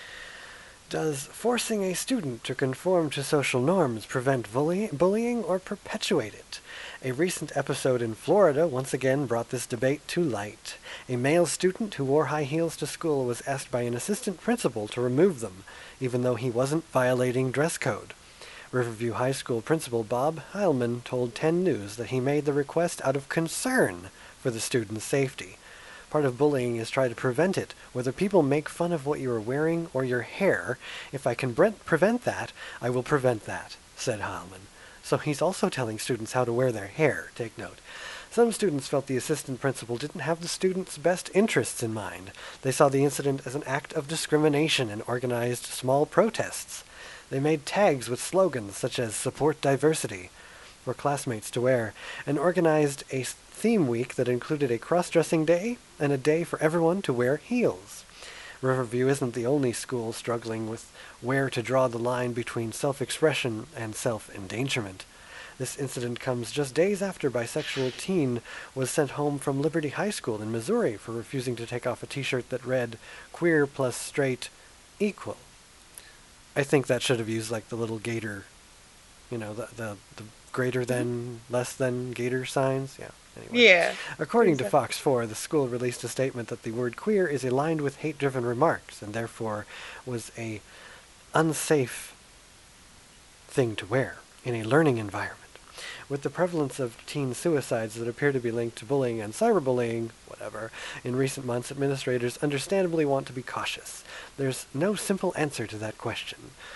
Does forcing a student to conform to social norms prevent bullying or perpetuate it? A recent episode in Florida once again brought this debate to light. A male student who wore high heels to school was asked by an assistant principal to remove them, even though he wasn't violating dress code. Riverview High School principal Bob Heilman told 10 News that he made the request out of concern for the student's safety. Part of bullying is try to prevent it, whether people make fun of what you are wearing or your hair. If I can prevent that, I will prevent that, said Heilman. So he's also telling students how to wear their hair, take note. Some students felt the assistant principal didn't have the students' best interests in mind. They saw the incident as an act of discrimination and organized small protests. They made tags with slogans such as "Support Diversity" for classmates to wear, and organized a theme week that included a cross-dressing day and a day for everyone to wear heels. Riverview isn't the only school struggling with where to draw the line between self-expression and self-endangerment. This incident comes just days after bisexual teen was sent home from Liberty High School in Missouri for refusing to take off a t-shirt that read "Queer plus straight equal." I think that should have used like the little gator, the greater than, less than gator signs. Yeah. Anyway. Yeah. According to Fox 4, the school released a statement that the word queer is aligned with hate-driven remarks and therefore was a unsafe thing to wear in a learning environment. With the prevalence of teen suicides that appear to be linked to bullying and cyberbullying, in recent months, administrators understandably want to be cautious. There's no simple answer to that question.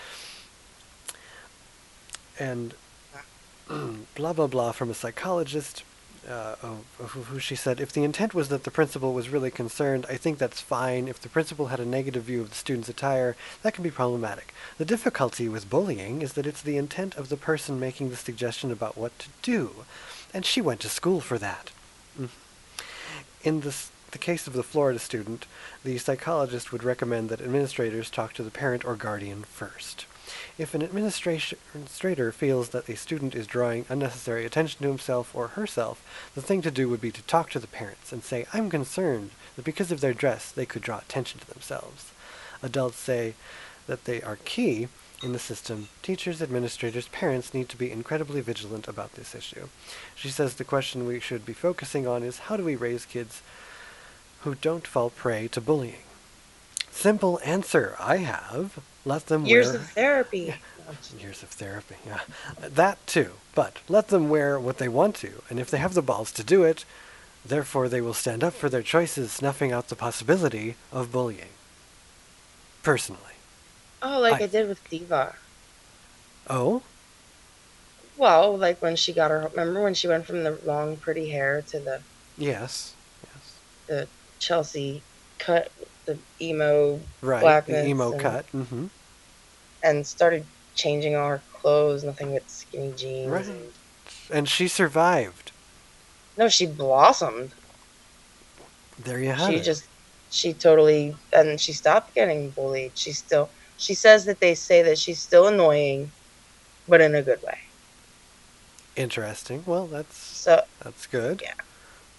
And blah, blah, blah from a psychologist, who she said, if the intent was that the principal was really concerned, I think that's fine. If the principal had a negative view of the student's attire, that can be problematic. The difficulty with bullying is that it's the intent of the person making the suggestion about what to do, and she went to school for that. In the case of the Florida student, the psychologist would recommend that administrators talk to the parent or guardian first. If an administrator feels that a student is drawing unnecessary attention to himself or herself, the thing to do would be to talk to the parents and say, I'm concerned that because of their dress they could draw attention to themselves. Adults say that they are key in the system. Teachers, administrators, parents need to be incredibly vigilant about this issue. She says the question we should be focusing on is how do we raise kids who don't fall prey to bullying? Simple answer I have. Let them Years wear... of therapy. Years of therapy, yeah. That too. But let them wear what they want to, and if they have the balls to do it, therefore they will stand up for their choices, snuffing out the possibility of bullying. Personally. Oh, like I did with Diva. Oh? Well, like when she got her... Remember when she went from the long, pretty hair to the... Yes. The Chelsea cut, the emo right, blackness. The emo cut. Mm-hmm. And started changing all her clothes, nothing but skinny jeans. Right. And she survived. No, she blossomed. There you have it. She totally... And she stopped getting bullied. She says that they say that she's still annoying, but in a good way. Interesting. Well, that's good. Yeah.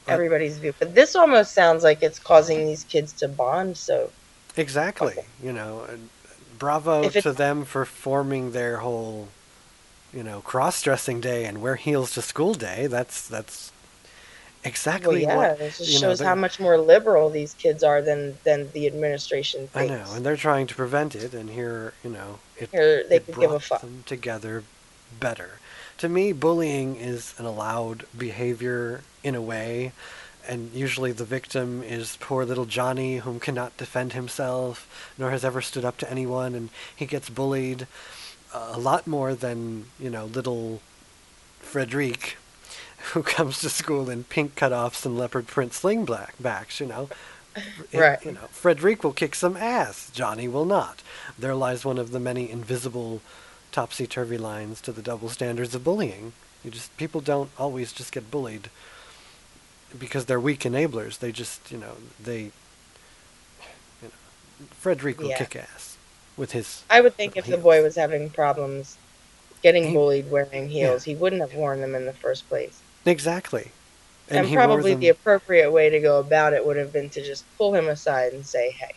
everybody's view. But this almost sounds like it's causing these kids to bond. So Exactly. You know, and bravo If it's- to them for forming their whole, cross-dressing day and wear heels to school day. That's well, exactly yeah, what, it just you know, shows how they're- much more liberal these kids are than the administration I thinks. know, and they're trying to prevent it, and here, Here they it could give a brought fuck. them together better. To me, bullying is an allowed behavior in a way, and usually the victim is poor little Johnny, whom cannot defend himself, nor has ever stood up to anyone, and he gets bullied a lot more than, little Frederic, who comes to school in pink cutoffs and leopard print backs. Right. Frederic will kick some ass. Johnny will not. There lies one of the many invisible topsy-turvy lines to the double standards of bullying. People don't always just get bullied because they're weak enablers. They just, Frederic will Yeah. kick ass with his. I would think if heels. the boy was having problems getting He- bullied wearing heels, he wouldn't have worn them in the first place. Exactly. And he wore probably them- the appropriate way to go about it would have been to just pull him aside and say, hey,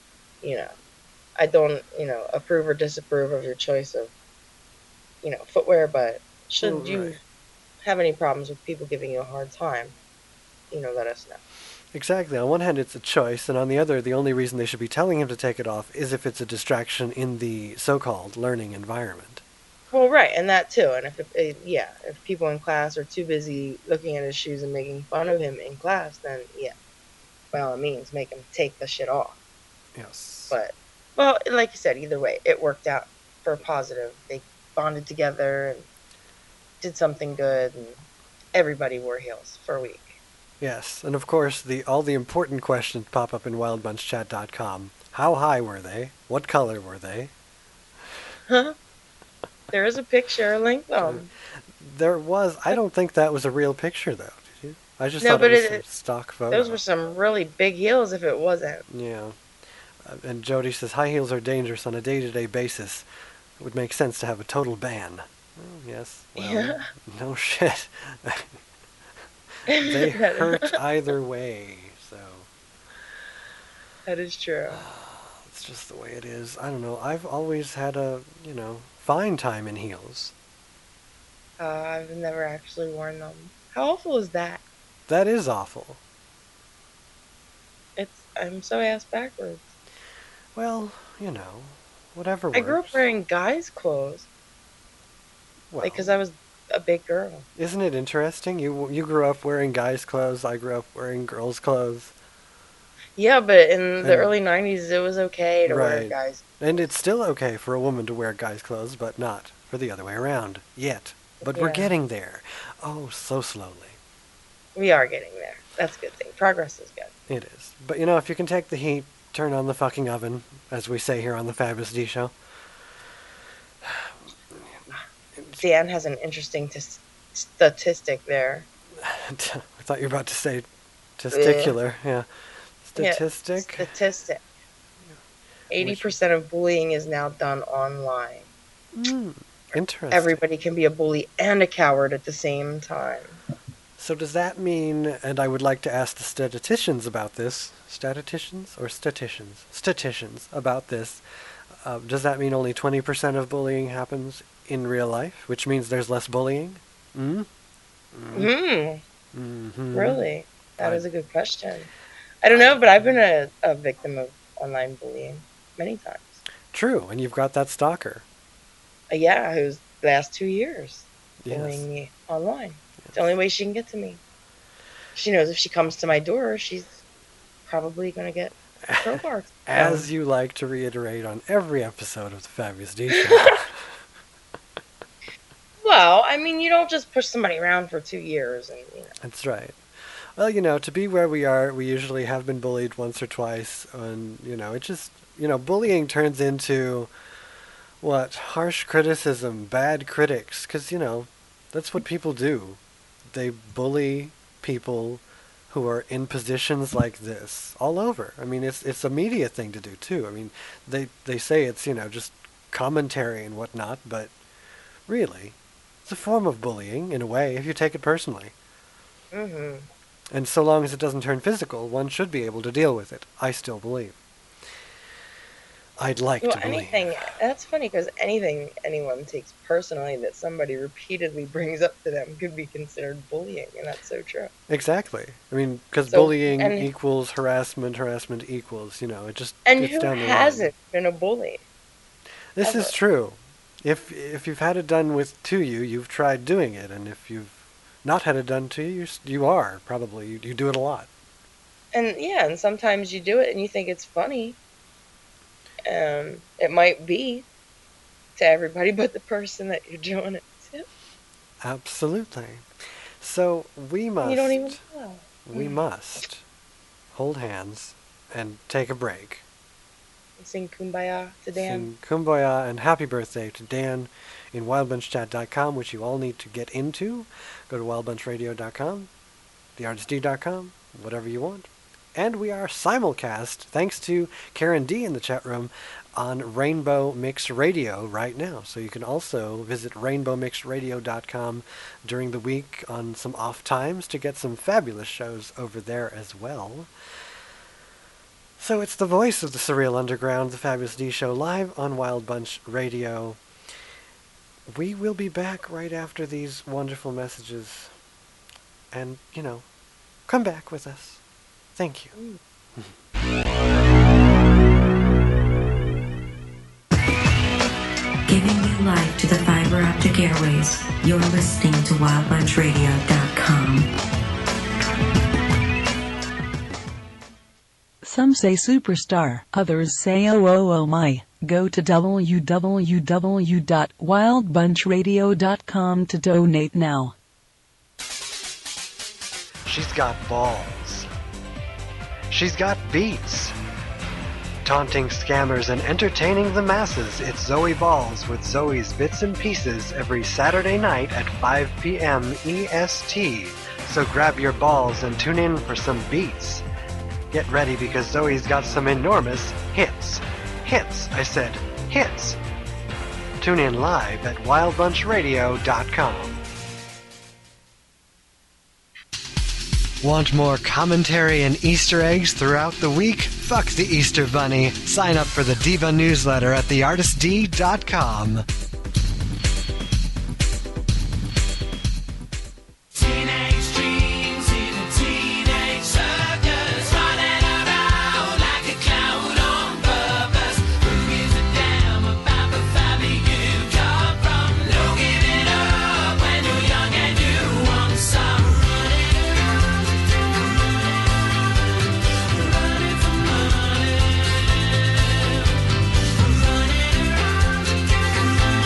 I don't, approve or disapprove of your choice of, footwear, but should you Right. have any problems with people giving you a hard time, let us know. Exactly. On one hand, it's a choice, and on the other, the only reason they should be telling him to take it off is if it's a distraction in the so-called learning environment. Well, right, and that too. And if people in class are too busy looking at his shoes and making fun of him in class, then by all means, make him take the shit off. Yes. But, well, like you said, either way, it worked out for a positive. They bonded together and did something good, and everybody wore heels for a week. Yes, and of course, all the important questions pop up in wildbunchchat.com. How high were they? What color were they? Huh? There is a picture, link them. There was. I don't think that was a real picture, though. Did you? I just No, thought but it was some stock photo. Those were some really big heels if it wasn't. Yeah. And Jody says high heels are dangerous on a day-to-day basis. It would make sense to have a total ban. Oh, yes. Well, Yeah. no shit. They hurt either way, so That is true. it's just the way it is. I don't know. I've always had a, fine time in heels. I've never actually worn them. How awful is that? That is awful. I'm so ass backwards. Well, whatever works. I grew up wearing guys' clothes Well, because I was a big girl. isn't it interesting? You grew up wearing guys' clothes. I grew up wearing girls' clothes. Yeah, but in the And- early 90s, it was okay to wear Right. guys. And it's still okay for a woman to wear guys' clothes, but not for the other way around yet. But we're Yeah. getting there. Oh, so slowly. We are getting there. That's a good thing. Progress is good. It is. But if you can take the heat, turn on the fucking oven, as we say here on the Fabulous D Show. Dan has an interesting statistic there. I thought you were about to say testicular. Yeah. Statistic. Yeah, statistic. 80% of bullying is now done online. Interesting. Everybody can be a bully and a coward at the same time. So does that mean, and I would like to ask the statisticians about this, statisticians about this, does that mean only 20% of bullying happens in real life, which means there's less bullying? Mm-hmm. Really? That I- is a good question. I don't know, but I've been a victim of online bullying many times. True, and you've got that stalker. Yeah, who's the last 2 years Yes. bullying me online. It's the only way she can get to me. She knows if she comes to my door, she's probably going to get crowbars. As you like to reiterate on every episode of the Fabulous D Show. Well, I mean, you don't just push somebody around for 2 years and, That's right. Well, to be where we are, we usually have been bullied once or twice, and, it just, bullying turns into, harsh criticism, bad critics, because, that's what people do. They bully people who are in positions like this all over. I mean, it's a media thing to do, too. I mean, they say it's, just commentary and whatnot, but really, it's a form of bullying, in a way, if you take it personally. Mm-hmm. And so long as it doesn't turn physical, one should be able to deal with it. I still believe. I'd like to believe. Anything, that's funny because anything anyone takes personally that somebody repeatedly brings up to them could be considered bullying, and that's so true. Exactly. I mean, because So- bullying and- equals harassment, harassment equals, you know, it just And gets who down the line. hasn't been a bully? This ever? is true. If you've had it done to you, you've tried doing it, and if you've not had it done to you, you are probably you do it a lot. And yeah, and sometimes you do it and you think it's funny. It might be to everybody but the person that you're doing it to. Absolutely. So we must. You don't even know. We must hold hands and take a break. Sing Kumbaya to Dan. Sing Kumbaya and happy birthday to Dan in wildbunchchat.com, which you all need to get into. Go to wildbunchradio.com, theartistd.com, whatever you want. And we are simulcast, thanks to Karen D in the chat room, on Rainbow Mix Radio right now. So you can also visit rainbowmixradio.com during the week on some off times to get some fabulous shows over there as well. So it's the voice of the Surreal Underground, the Fabulous D Show, live on Wild Bunch Radio. We will be back right after these wonderful messages. And, you know, come back with us. Thank you. Giving new life to the fiber optic airways. You're listening to wildbunchradio.com. Some say superstar, others say oh my. Go to www.wildbunchradio.com to donate now. She's got balls. She's got beats. Taunting scammers and entertaining the masses, it's Zoe Balls with Zoe's Bits and Pieces every Saturday night at 5 p.m. EST. So grab your balls and tune in for some beats. Get ready because Zoe's got some enormous hits. Hits, I said, hits. Tune in live at wildbunchradio.com. Want more commentary and Easter eggs throughout the week? Fuck the Easter Bunny. Sign up for the Diva newsletter at theartistd.com. Teenage dreams in a teenage circus, running around like a clown on purpose. Who gives a damn about the family you come from? No giving up when you're young and you want some. Running for money. Running around again.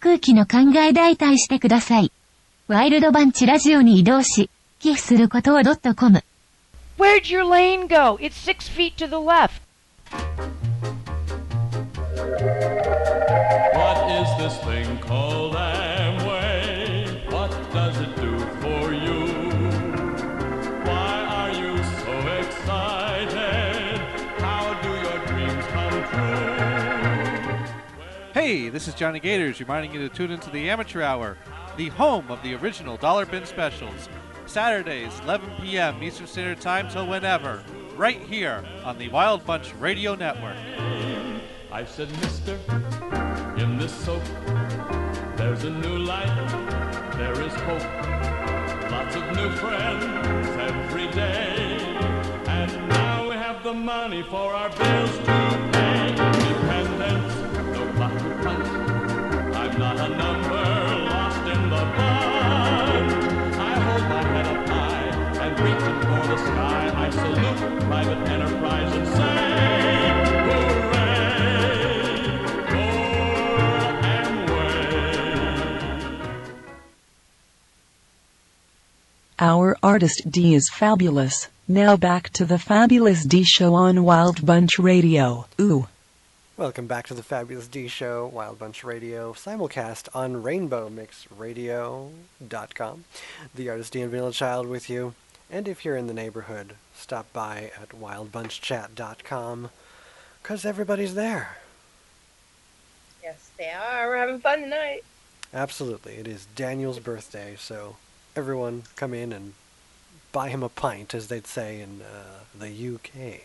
空気の考え代替してください。ワイルドバンチラジオに移動し、寄付することを.com。 Where'd your lane go? It's 6 feet to the left. What is this thing called Amway? What does it do for you? Why are you so excited? How do your dreams come true? Hey, this is Johnny Gators reminding you to tune into the Amateur Hour, the home of the original Dollar Bin specials. Saturdays, 11 p.m. Eastern Standard Time till whenever, right here on the Wild Bunch Radio Network. I said, mister, in this soap, there's a new light, there is hope. Lots of new friends every day. And now we have the money for our bills to pay. Independence, no clock to punch. I'm not a number lost in the bunch. I hold my head up high and reaching for the sky. I salute private enterprise and say, hooray for Amway. Our artist D is fabulous. Now back to the Fabulous D Show on Wild Bunch Radio. Ooh. Welcome back to the Fabulous D Show, Wild Bunch Radio, simulcast on RainbowMixRadio.com. The artist D and Vanilla Child with you. And if you're in the neighborhood, stop by at WildBunchChat.com, because everybody's there. Yes, they are. We're having fun tonight. Absolutely. It is Daniel's birthday, so everyone come in and buy him a pint, as they'd say in the UK.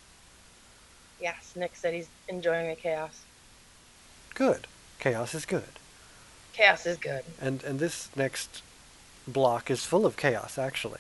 Yes, Nick said he's enjoying the chaos. Good. Chaos is good. Chaos is good. And this next block is full of chaos, actually.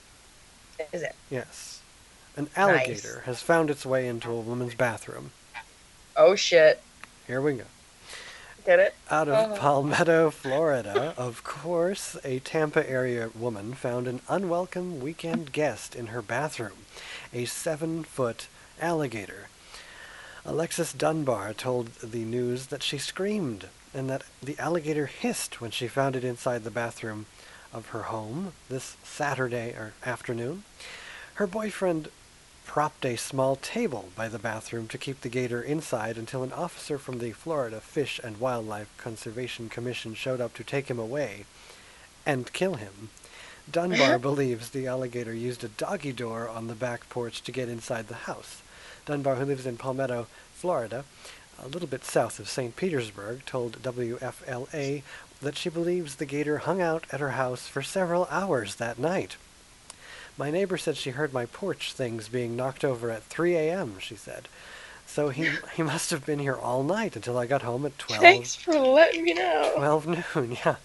Is it? Yes. An alligator has found its way into a woman's bathroom. Oh, shit. Here we go. Get it? Out of Palmetto, Florida, of course, a Tampa area woman found an unwelcome weekend guest in her bathroom, a 7-foot alligator. Alexis Dunbar told the news that she screamed and that the alligator hissed when she found it inside the bathroom of her home this Saturday afternoon. Her boyfriend propped a small table by the bathroom to keep the gator inside until an officer from the Florida Fish and Wildlife Conservation Commission showed up to take him away and kill him. Dunbar believes the alligator used a doggy door on the back porch to get inside the house. Dunbar, who lives in Palmetto, Florida, a little bit south of St. Petersburg, told WFLA that she believes the gator hung out at her house for several hours that night. My neighbor said she heard my porch things being knocked over at 3 a.m., she said. So he must have been here all night until I got home at 12. Thanks for letting me know. 12 noon, yeah.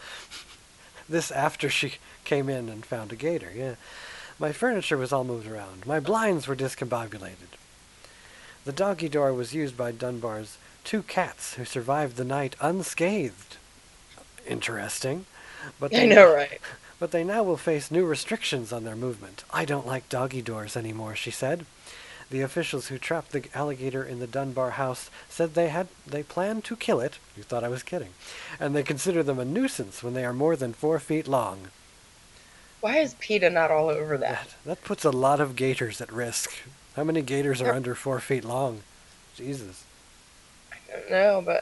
This after she came in and found a gator, yeah. My furniture was all moved around. My blinds were discombobulated. The doggy door was used by Dunbar's 2 cats who survived the night unscathed. Interesting. But I know, right? But they now will face new restrictions on their movement. I don't like doggy doors anymore, she said. The officials who trapped the alligator in the Dunbar house said they planned to kill it. You thought I was kidding. And they consider them a nuisance when they are more than 4 feet long. Why is PETA not all over that? That puts a lot of gators at risk. How many gators are under 4 feet long? Jesus. I don't know, but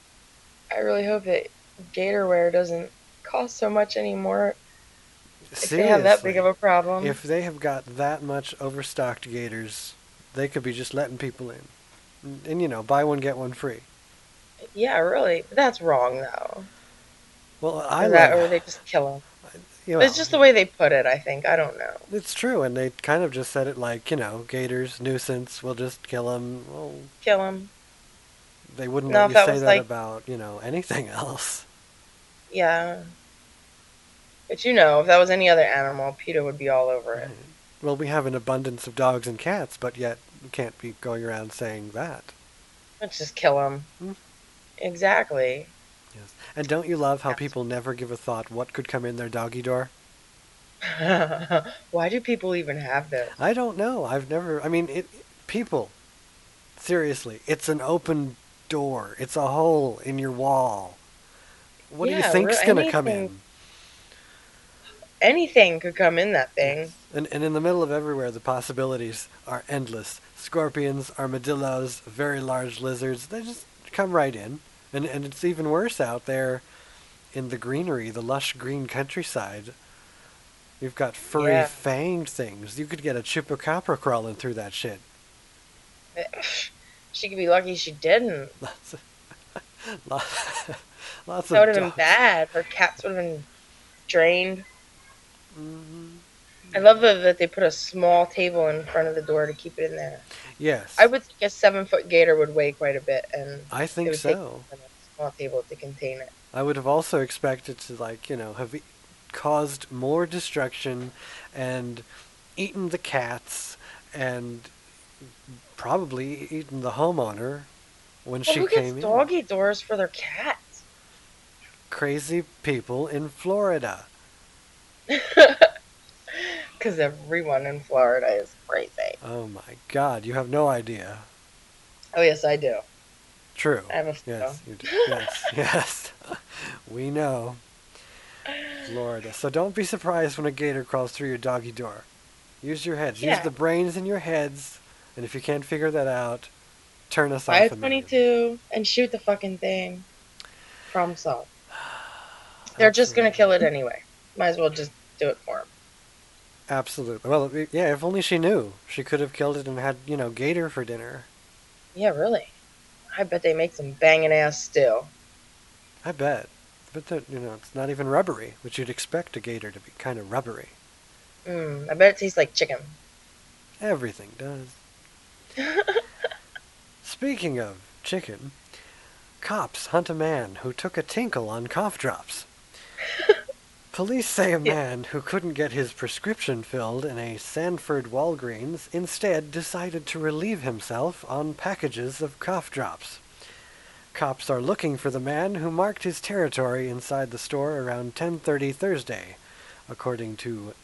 I really hope that gator wear doesn't cost so much anymore. If they have that big of a problem. If they have got that much overstocked gators, they could be just letting people in. And, you know, buy one, get one free. Yeah, really. That's wrong, though. Well, or they just kill them. You know, it's just the way they put it, I think. I don't know. It's true, and they kind of just said it like, you know, gators, nuisance, we'll just kill them. Well, kill them. They wouldn't let you say that about, you know, anything else. Yeah. But you know, if that was any other animal, PETA would be all over it. Well, we have an abundance of dogs and cats, but yet we can't be going around saying that. Let's just kill them. Exactly. Yes. And don't you love how people never give a thought what could come in their doggy door? Why do people even have this? I don't know. People, seriously, it's an open door. It's a hole in your wall. What do you Yeah, think's re- gonna come anything- in? Anything could come in that thing. And in the middle of everywhere, the possibilities are endless. Scorpions, armadillos, very large lizards, they just come right in. And it's even worse out there in the greenery, the lush green countryside. You've got furry, Yeah. fanged things. You could get a chupacabra crawling through that shit. She could be lucky she didn't. Lots of That would have been dogs. bad. Her cats would have been drained. Mm-hmm. I love that they put a small table in front of the door to keep it in there. Yes, I would think a 7-foot gator would weigh quite a bit, and I it think would take so. a small table to contain it. I would have also expected to, have caused more destruction and eaten the cats and probably eaten the homeowner when Well, she who came gets in. doggy doors for their cats? Crazy people in Florida. Because everyone in Florida is crazy. Oh my God, you have no idea. Oh, yes, I do. True. I have a Yes, photo. you do. Yes, yes. We know. Florida. So don't be surprised when a gator crawls through your doggy door. Use your heads. Use Yeah. the brains in your heads. And if you can't figure that out, turn us Buy off a immediately. 22 and shoot the fucking thing. Problem solved. They're just going to kill it anyway. Might as well just do it for them. Absolutely. Well, yeah, if only she knew. She could have killed it and had, gator for dinner. Yeah, really. I bet they make some banging ass stew. I bet. But, it's not even rubbery, which you'd expect a gator to be kind of rubbery. I bet it tastes like chicken. Everything does. Speaking of chicken, cops hunt a man who took a tinkle on cough drops. Police say a man who couldn't get his prescription filled in a Sanford Walgreens instead decided to relieve himself on packages of cough drops. Cops are looking for the man who marked his territory inside the store around 10:30 Thursday. According to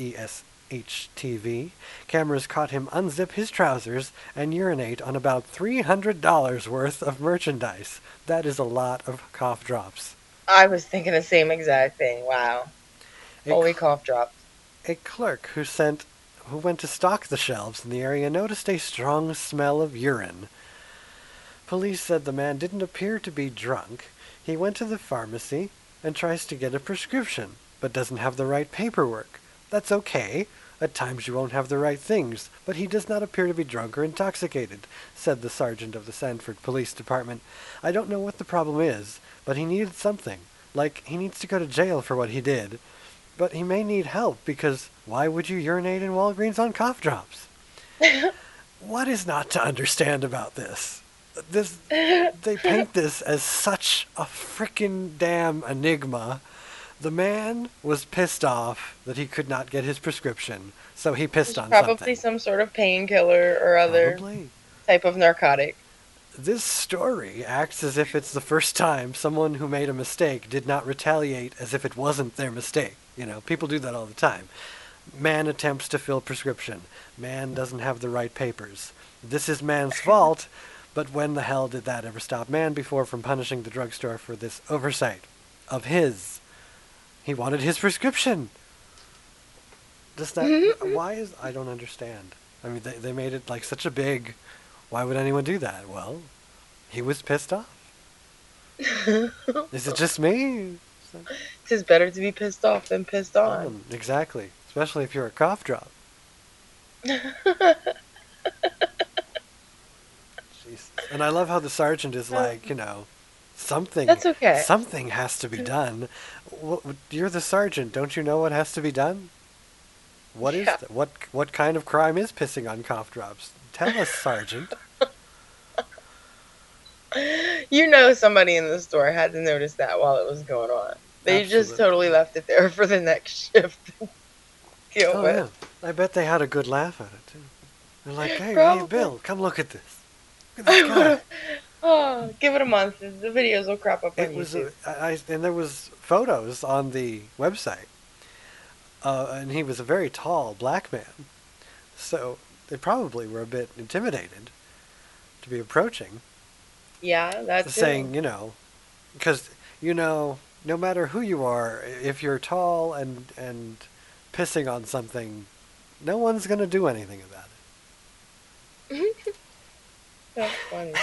WESH-TV, cameras caught him unzip his trousers and urinate on about $300 worth of merchandise. That is a lot of cough drops. I was thinking the same exact thing. Wow. Holy cough drops. A clerk who went to stock the shelves in the area noticed a strong smell of urine. Police said the man didn't appear to be drunk. He went to the pharmacy and tries to get a prescription, but doesn't have the right paperwork. That's okay. At times you won't have the right things, but he does not appear to be drunk or intoxicated, said the sergeant of the Sanford Police Department. I don't know what the problem is, but he needed something. Like, he needs to go to jail for what he did. But he may need help, because why would you urinate in Walgreens on cough drops? What is not to understand about this? They paint this as such a frickin' damn enigma. The man was pissed off that he could not get his prescription, so he pissed on Probably something. some sort of painkiller or other Probably. type of narcotic. This story acts as if it's the first time someone who made a mistake did not retaliate as if it wasn't their mistake. People do that all the time. Man attempts to fill prescription. Man doesn't have the right papers. This is man's fault, but when the hell did that ever stop man before from punishing the drugstore for this oversight of his? He wanted his prescription. Does that... I don't understand. I mean, they made it like such a big... Why would anyone do that? Well, he was pissed off. Is it just me? It's better to be pissed off than pissed on. Exactly. Especially if you're a cough drop. Jesus. And I love how the sergeant is like, something. That's okay. Something has to be done. You're the sergeant. Don't you know what has to be done? What is what kind of crime is pissing on cough drops? Tell us, Sergeant. Somebody in the store had to notice that while it was going on. They just Absolutely. totally left it there for the next shift to deal Oh, with. yeah. I bet they had a good laugh at it, too. They're like, hey, Probably. Bill, come look at this. Look at this guy. Oh, give it a month. The videos will crop up on It was, YouTube. and there was photos on the website, and he was a very tall black man, so they probably were a bit intimidated to be approaching. Yeah, that's saying, because no matter who you are, if you're tall and pissing on something, no one's gonna do anything about it. That's funny.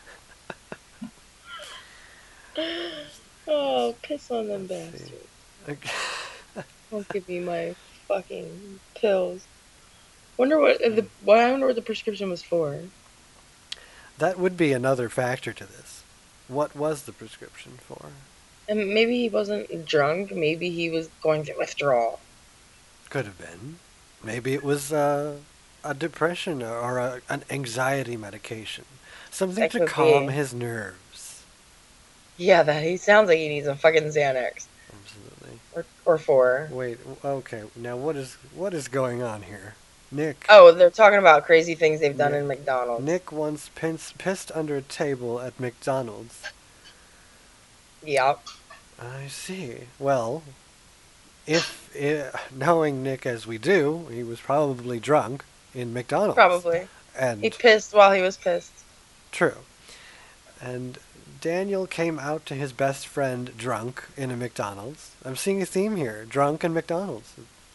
Oh, piss on them bastards. Don't give me my fucking pills. Wonder what the I wonder what the prescription was for. That would be another factor to this. What was the prescription for? And maybe he wasn't drunk. Maybe he was going through withdrawal. Could have been. Maybe it was a depression or an anxiety medication. Something That to could calm be. his nerves. Yeah, that he sounds like he needs a fucking Xanax. Absolutely. Or 4. Wait, okay. Now what is going on here? Nick. Oh, they're talking about crazy things they've done in McDonald's. Nick once pissed under a table at McDonald's. Yep. I see. Well, if knowing Nick as we do, he was probably drunk in McDonald's. Probably. And He pissed while he was pissed. true. And Daniel came out to his best friend drunk in a McDonald's. I'm seeing a theme here: drunk and McDonald's.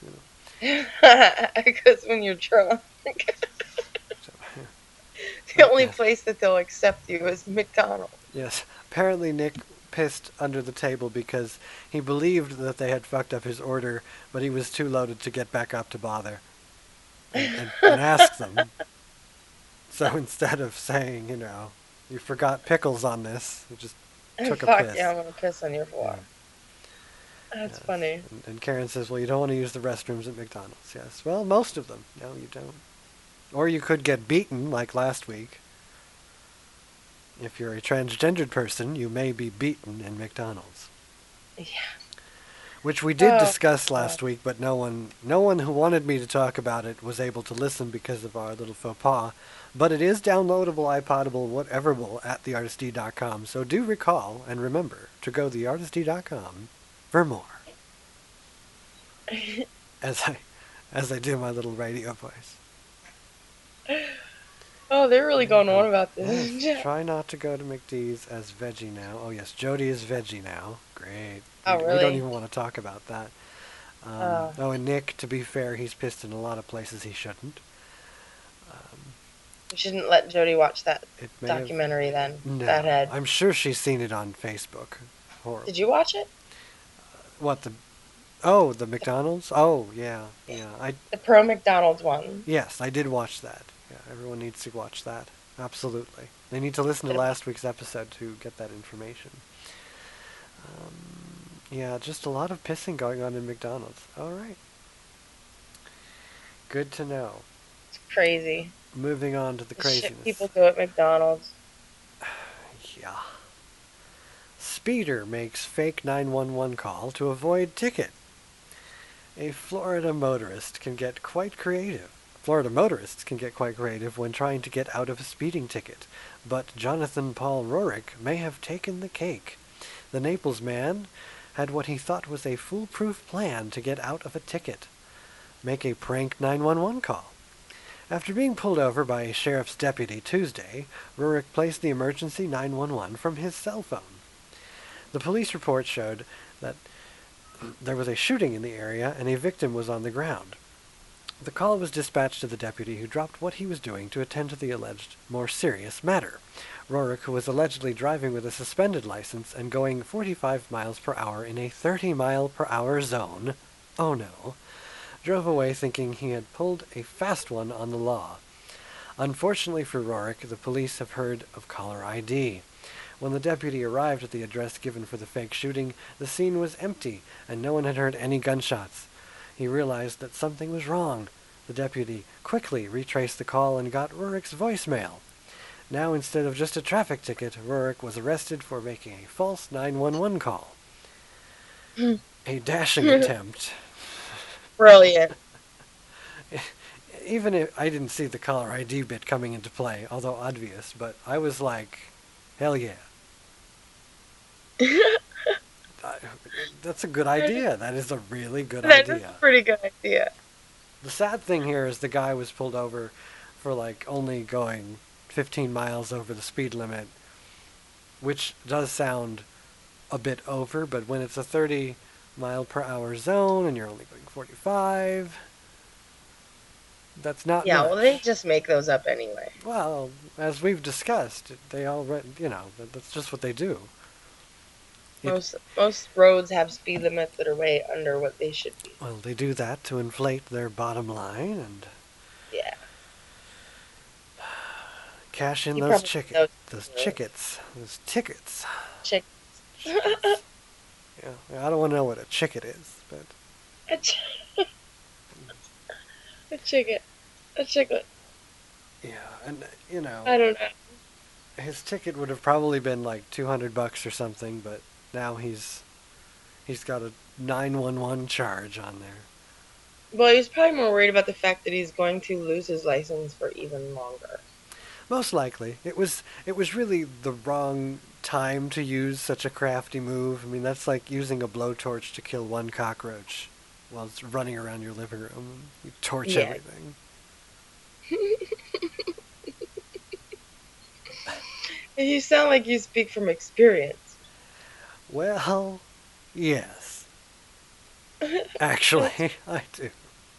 Because when you're drunk, the only place that they'll accept you is McDonald's. Yes. Apparently Nick pissed under the table because he believed that they had fucked up his order, but he was too loaded to get back up to bother and ask them. So instead of saying, you forgot pickles on this, he just took a Fuck piss. yeah, I'm gonna piss on your floor. That's funny. And Karen says, well, you don't want to use the restrooms at McDonald's. Yes. Well, most of them. No, you don't. Or you could get beaten, like last week. If you're a transgendered person, you may be beaten in McDonald's. Yeah. Which we did Oh, discuss last week, but no one who wanted me to talk about it was able to listen because of our little faux pas. But it is downloadable, iPodable, whateverable at theartistd.com. So do recall and remember to go to theartistd.com for more. As I do my little radio voice. Oh, they're really going on about this. Yes, try not to go to McD's as veggie now. Oh yes, Jody is veggie now. Great. Oh, We really? don't even want to talk about that. Oh. Oh, and Nick, to be fair, he's pissed in a lot of places he shouldn't. You shouldn't let Jody watch that may have- documentary then. No, That head. I'm sure she's seen it on Facebook. Horrible. Did you watch it? What the? Oh, the McDonald's. Oh, yeah. The pro McDonald's one. Yes, I did watch that. Yeah, everyone needs to watch that. Absolutely. They need to listen to last week's episode to get that information. Yeah, just a lot of pissing going on in McDonald's. All right. Good to know. It's crazy. Moving on to the The craziness. shit people do at McDonald's. Yeah. Speeder makes fake 911 call to avoid ticket. A Florida motorist can get quite creative. Florida motorists can get quite creative when trying to get out of a speeding ticket, but Jonathan Paul Rorick may have taken the cake. The Naples man had what he thought was a foolproof plan to get out of a ticket. Make a prank 911 call. After being pulled over by a sheriff's deputy Tuesday, Rorick placed the emergency 911 from his cell phone. The police report showed that there was a shooting in the area and a victim was on the ground. The call was dispatched to the deputy, who dropped what he was doing to attend to the alleged more serious matter. Rorick, who was allegedly driving with a suspended license and going 45 miles per hour in a 30-mile-per-hour zone, oh no, drove away thinking he had pulled a fast one on the law. Unfortunately for Rorick, the police have heard of caller ID. When the deputy arrived at the address given for the fake shooting, the scene was empty and no one had heard any gunshots. He realized that something was wrong. The deputy quickly retraced the call and got Rorick's voicemail. Now, instead of just a traffic ticket, Rorick was arrested for making a false 911 call. A dashing attempt. Brilliant. Even if I didn't see the caller ID bit coming into play, although obvious, but I was like, hell yeah. That's a good idea. That is a really good That is idea. a pretty good idea. The sad thing here is the guy was pulled over for only going 15 miles over the speed limit, which does sound a bit over, but when it's a 30 mile per hour zone and you're only going 45, that's not Yeah, much. well, they just make those up anyway. Well, as we've discussed, they all, that's just what they do. Most roads have speed limits that are way under what they should be. Well, they do that to inflate their bottom line and Yeah. cash in You those probably chickets, know those tickets. Chick. Yeah, I don't want to know what a chicket is, but A chicken. A chicken. yeah, and you know, I don't know. his ticket would have probably been like $200 or something, but now he's got a 911 charge on there. Well, he's probably more worried about the fact that he's going to lose his license for even longer. Most likely, it was really the wrong time to use such a crafty move. I mean, that's like using a blowtorch to kill one cockroach while it's running around your living room. You torch Yeah. everything. You sound like you speak from experience. Well, yes. Actually, I do.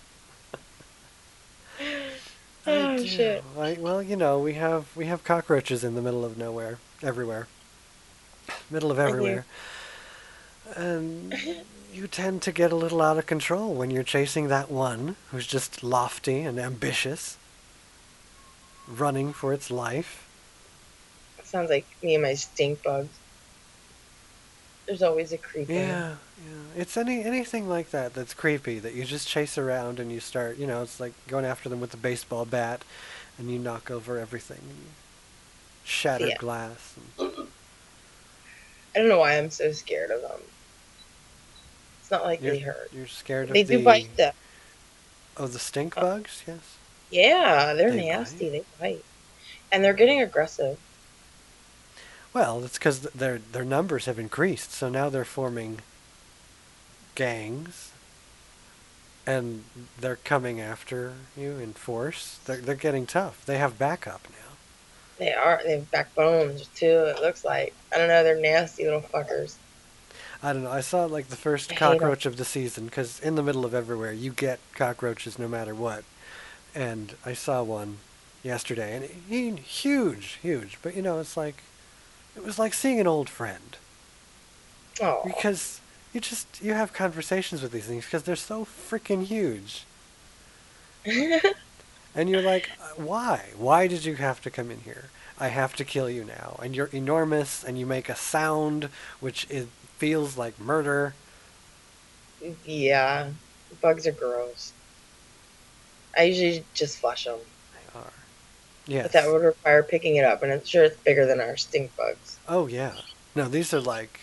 Oh, shit. Well, we have cockroaches in the middle of nowhere, everywhere. Middle of everywhere. And you tend to get a little out of control when you're chasing that one who's just lofty and ambitious, running for its life. Sounds like me and my stink bugs. There's always a creeper. Yeah. It's anything like that that's creepy, that you just chase around and you start, it's like going after them with a baseball bat and you knock over everything and you shatter Yeah. glass. I don't know why I'm so scared of them. It's not like they hurt. You're scared of They do bite though. Oh, the stink bugs? Yes. Yeah, they're They nasty. They bite. And they're getting aggressive. Well, it's because their numbers have increased, so now they're forming gangs, and they're coming after you in force. They're getting tough. They have backup now. They are. They have backbones too. It looks like. I don't know. They're nasty little fuckers. I don't know. I saw like the first I hate 'em. cockroach of the season, because in the middle of everywhere you get cockroaches no matter what. And I saw one yesterday, and huge, but it's like, it was like seeing an old friend. Oh. Because you have conversations with these things because they're so freaking huge. And you're like, why? Why did you have to come in here? I have to kill you now. And you're enormous, and you make a sound which feels like murder. Yeah, bugs are gross. I usually just flush them. They are. Yes. But that would require picking it up, and I'm sure it's bigger than our stink bugs. Oh, yeah. No, these are like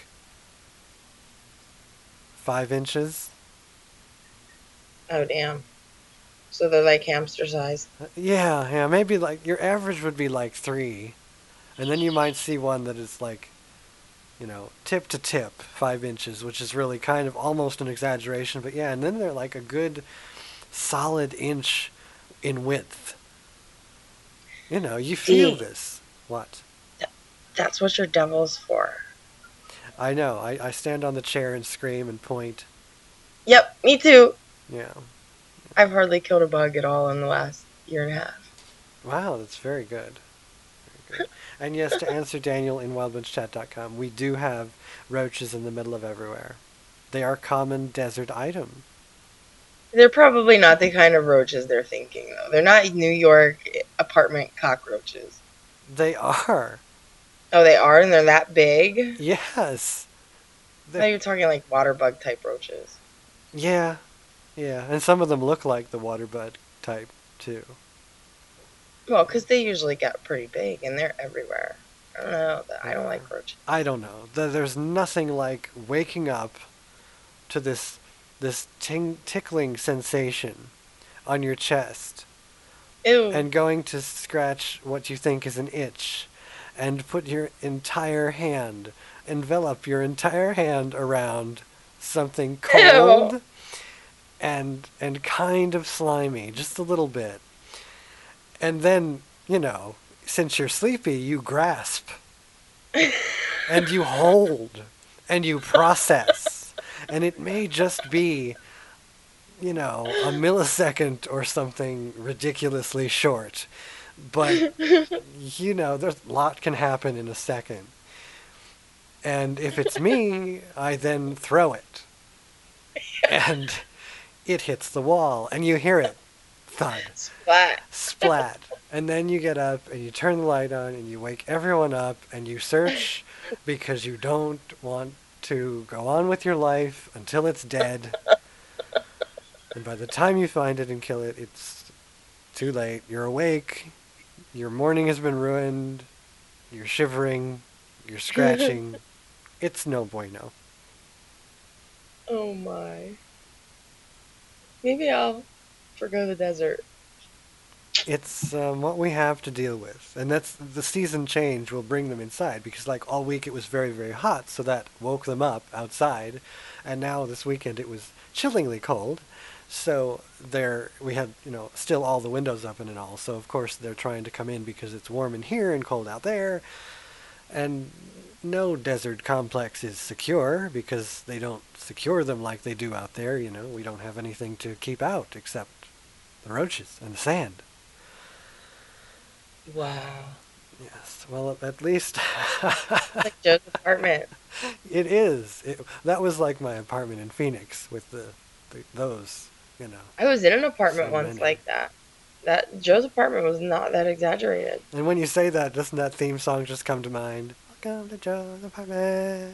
5 inches. Oh, damn. So they're like hamster size. Yeah, maybe like your average would be like 3. And then you might see one that is like, tip to tip, 5 inches, which is really kind of almost an exaggeration. But yeah, and then they're like a good solid inch in width. You feel this. What? That's what your devil's for. I know. I stand on the chair and scream and point. Yep, me too. Yeah. I've hardly killed a bug at all in the last year and a half. Wow, that's very good. Very good. And yes, to answer Daniel in wildbunchchat.com, we do have roaches in the middle of everywhere. They are common desert item. They're probably not the kind of roaches they're thinking, though. They're not New York apartment cockroaches. They are. Oh, they are? And they're that big? Yes. I thought you were talking like water bug type roaches. Yeah. Yeah, and some of them look like the water bug type, too. Well, because they usually get pretty big, and they're everywhere. I don't know. I don't like roaches. I don't know. There's nothing like waking up to this tickling sensation on your chest. Ew. And going to scratch what you think is an itch, and put your entire hand, envelop your entire hand around something cold. Ew. And kind of slimy, just a little bit. And then, since you're sleepy, you grasp. And you hold. and you process. And it may just be, a millisecond or something ridiculously short. But, there's a lot can happen in a second. And if it's me, I then throw it. And it hits the wall, and you hear it. Thud. Splat. Splat. And then you get up, and you turn the light on, and you wake everyone up, and you search because you don't want to go on with your life until it's dead. And by the time you find it and kill it, it's too late. You're awake. Your morning has been ruined. You're shivering. You're scratching. It's no bueno. Oh my. Maybe I'll forgo the desert. It's what we have to deal with. And that's the season change will bring them inside because like all week it was very, very hot, so that woke them up outside. And now this weekend it was chillingly cold. So we had, still all the windows open and all. So of course they're trying to come in because it's warm in here and cold out there. And no desert complex is secure because they don't secure them like they do out there. We don't have anything to keep out except the roaches and the sand. Wow. Yes. Well, at least like Joe's apartment. It is. That was like my apartment in Phoenix with those. I was in an apartment so once many. like that. That Joe's apartment was not that exaggerated. And when you say that, doesn't that theme song just come to mind? Welcome to Joe's apartment.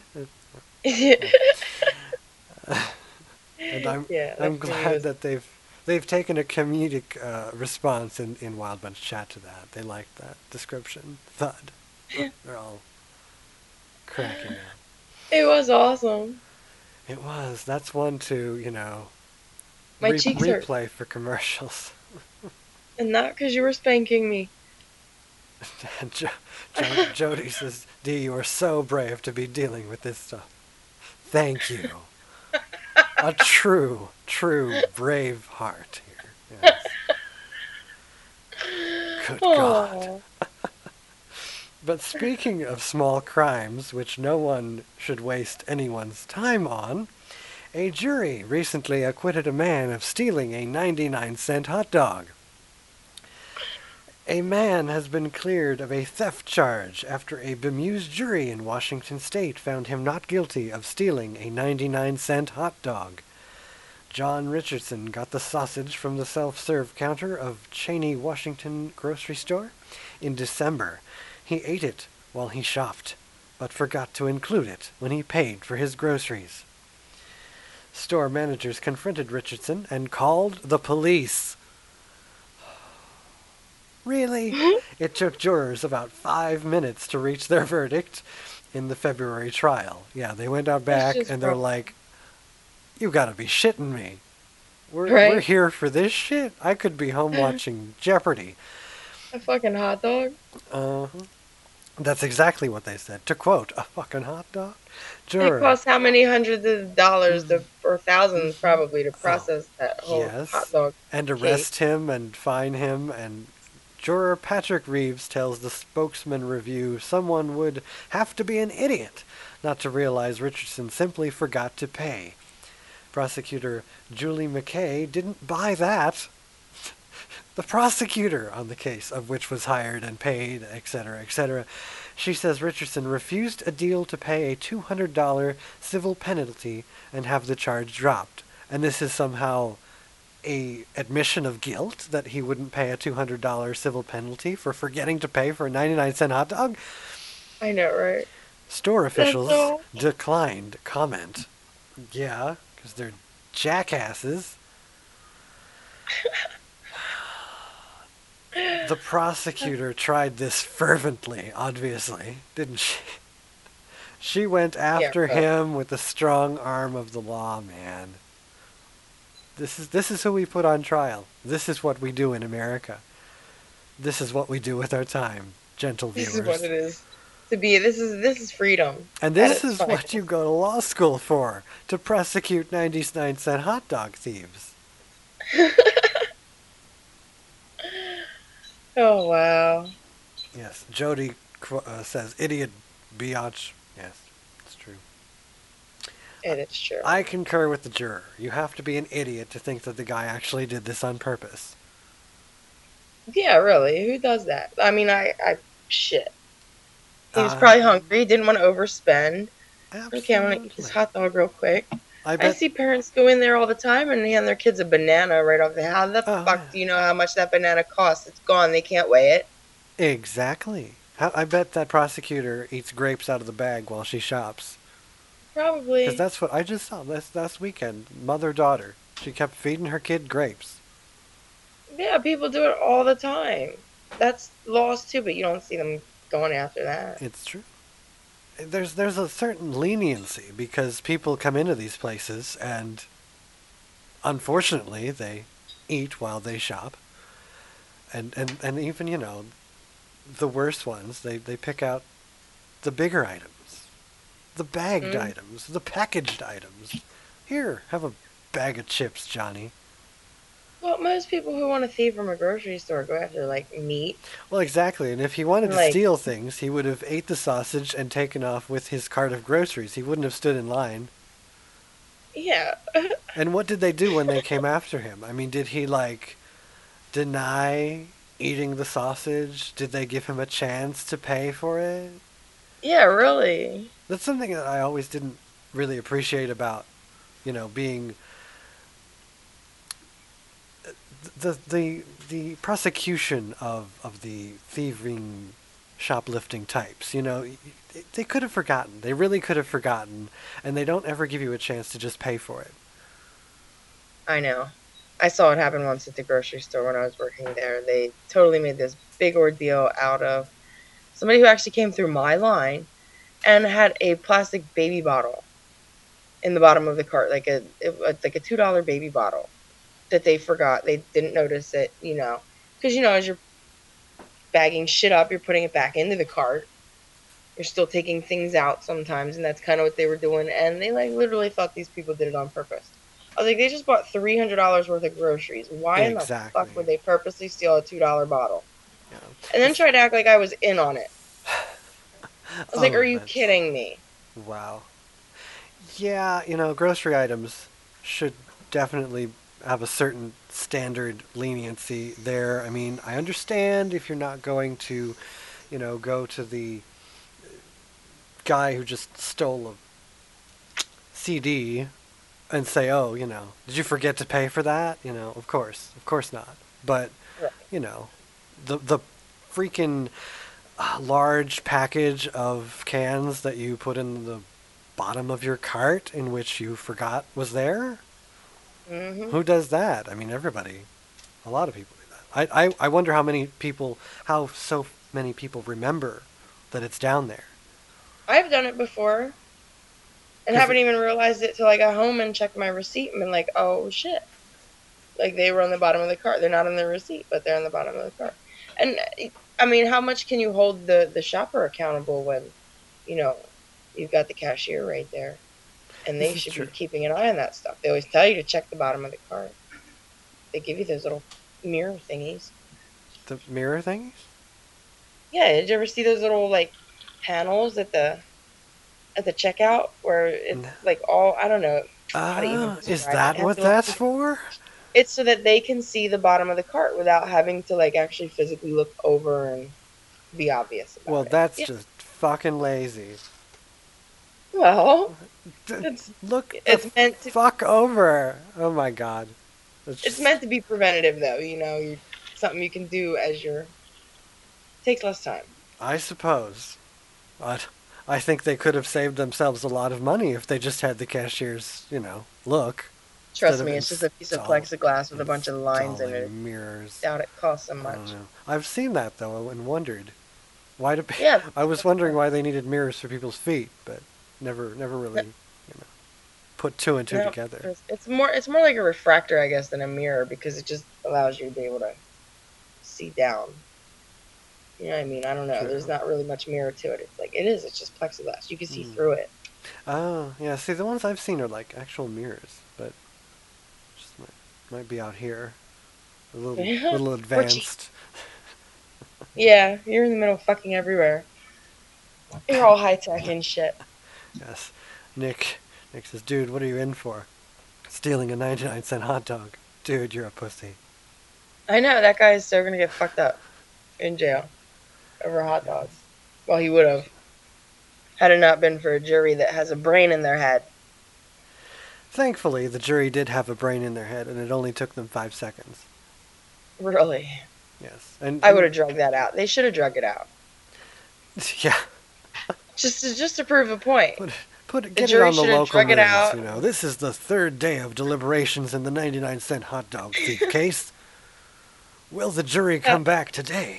And I'm glad that they've taken a comedic response in Wild Bunch chat to that. They liked that description. Thud. They're all cracking up. It was awesome. It was. That's one to, My cheeks hurt. replay for commercials. And not because you were spanking me. And Jody says, Dee, you are so brave to be dealing with this stuff. Thank you. A true brave heart here. Yes. Good God. But speaking of small crimes, which no one should waste anyone's time on, a jury recently acquitted a man of stealing a 99-cent hot dog. A man has been cleared of a theft charge after a bemused jury in Washington state found him not guilty of stealing a 99-cent hot dog. John Richardson got the sausage from the self-serve counter of Cheney, Washington grocery store in December. He ate it while he shopped, but forgot to include it when he paid for his groceries. Store managers confronted Richardson and called the police. Really? It took jurors about 5 minutes to reach their verdict in the February trial. Yeah, they went out back and they're like, you gotta be shitting me. We're here for this shit? I could be home watching Jeopardy. A fucking hot dog? Uh-huh. That's exactly what they said. To quote, a fucking hot dog? It costs how many hundreds of dollars or thousands probably to process that whole hot dog. And arrest him and fine him. And juror Patrick Reeves tells the Spokesman Review someone would have to be an idiot not to realize Richardson simply forgot to pay. Prosecutor Julie McKay didn't buy that. The prosecutor on the case, of which was hired and paid, etc., etc. She says Richardson refused a deal to pay a $200 civil penalty and have the charge dropped. And this is somehow a admission of guilt that he wouldn't pay a $200 civil penalty for forgetting to pay for a 99-cent hot dog? I know, right? Store officials declined comment. Yeah, because they're jackasses. The prosecutor tried this fervently, obviously, didn't she? She went after him with the strong arm of the law, man. This is who we put on trial. This is what we do in America. This is what we do with our time, gentle viewers. This is what it is to be. This is freedom. And this is what you go to law school for, to prosecute 99-cent hot dog thieves. Oh, wow. Yes, Jody says, idiot biatch. Yes, it's true. It is true. I concur with the juror. You have to be an idiot to think that the guy actually did this on purpose. Yeah, really. Who does that? I mean, shit. He was probably hungry. Didn't want to overspend. Okay, I'm gonna eat this hot dog real quick. I see parents go in there all the time and hand their kids a banana right off the. How the fuck do you know how much that banana costs? It's gone. They can't weigh it. Exactly. I bet that prosecutor eats grapes out of the bag while she shops. Probably. Because that's what I just saw this last weekend. Mother-daughter. She kept feeding her kid grapes. Yeah, people do it all the time. That's laws too, but you don't see them going after that. It's true. There's a certain leniency because people come into these places and unfortunately they eat while they shop. And even, you know, the worst ones, they pick out the bigger items, the bagged items, the packaged items. Here, have a bag of chips, Johnny. Well, most people who want to thieve from a grocery store go after, like, meat. Well, exactly. And if he wanted to Like- steal things, he would have ate the sausage and taken off with his cart of groceries. He wouldn't have stood in line. Yeah. And what did they do when they came after him? I mean, did he, like, deny eating the sausage? Did they give him a chance to pay for it? Yeah, really. That's something that I always didn't really appreciate about, you know, being the prosecution of the thieving, shoplifting types. You know, they could have forgotten. They really could have forgotten, and they don't ever give you a chance to just pay for it. I know. I saw it happen once at the grocery store when I was working there. They totally made this big ordeal out of somebody who actually came through my line and had a plastic baby bottle in the bottom of the cart, like a $2 baby bottle that they forgot. They didn't notice it, you know, because, you know, as you're bagging shit up, you're putting it back into the cart. You're still taking things out sometimes, and that's kind of what they were doing. And they, like, literally thought these people did it on purpose. I was like, they just bought $300 worth of groceries. Why in the fuck would they purposely steal a $2 bottle? Yeah. And then try to act like I was in on it. I was like, Oh, are you kidding me? Wow. Yeah, you know, grocery items should definitely have a certain standard leniency there. I mean, I understand if you're not going to, you know, go to the guy who just stole a CD and say, oh, you know, did you forget to pay for that? You know, of course not. But, you know, the freaking large package of cans that you put in the bottom of your cart in which you forgot was there? Mm-hmm. Who does that? I mean, everybody. A lot of people do that. I wonder how so many people remember that it's down there. I've done it before and haven't even realized it till I got home and checked my receipt and been like, oh shit. Like, they were on the bottom of the cart. They're not on the receipt, but they're on the bottom of the cart. And, I mean, how much can you hold the shopper accountable when, you know, you've got the cashier right there? And they should be keeping an eye on that stuff. They always tell you to check the bottom of the cart. They give you those little mirror thingies. The mirror things? Yeah, did you ever see those little, like, panels at the checkout where it's like all, I don't know. how to even Is describe that it. what that's for? It's so that they can see the bottom of the cart without having to, like, actually physically look over and be obvious about Well, it. that's Yeah. just fucking lazy. Well, Look it's meant to fuck over. Oh my god. It's meant to be preventative, though. You know, something you can do as you're. Takes less time. I suppose. But I think they could have saved themselves a lot of money if they just had the cashiers, you know, look. Trust instead me, of it's just a piece of plexiglass with a bunch of lines in it. Mirrors. Doubt it costs so I much. don't know. I've seen that though and wondered why do Yeah. I was wondering why they needed mirrors for people's feet, but never really, you know, put two and two No, together. It's more like a refractor, I guess, than a mirror because it just allows you to be able to see down. You know what I mean? I don't know. True. There's not really much mirror to it. It's just plexiglass. You can see Mm. through it. Oh, yeah. See, the ones I've seen are like actual mirrors, but just might be out here. A little, Yeah. little Or cheap. advanced. Yeah, you're in the middle, fucking everywhere. You're all high tech and shit. Yes. Nick He says, dude, what are you in for? Stealing a 99-cent hot dog. Dude, you're a pussy. I know, that guy is so going to get fucked up in jail over hot dogs. Well, he would have. Had it not been for a jury that has a brain in their head. Thankfully, the jury did have a brain in their head, and it only took them 5 seconds. Really? Yes. And I would have drugged that out. They should have drugged it out. Yeah. Just to prove a point. Get it on the local news, you know. This is the third day of deliberations in the 99-cent hot dog thief case. Will the jury come back today?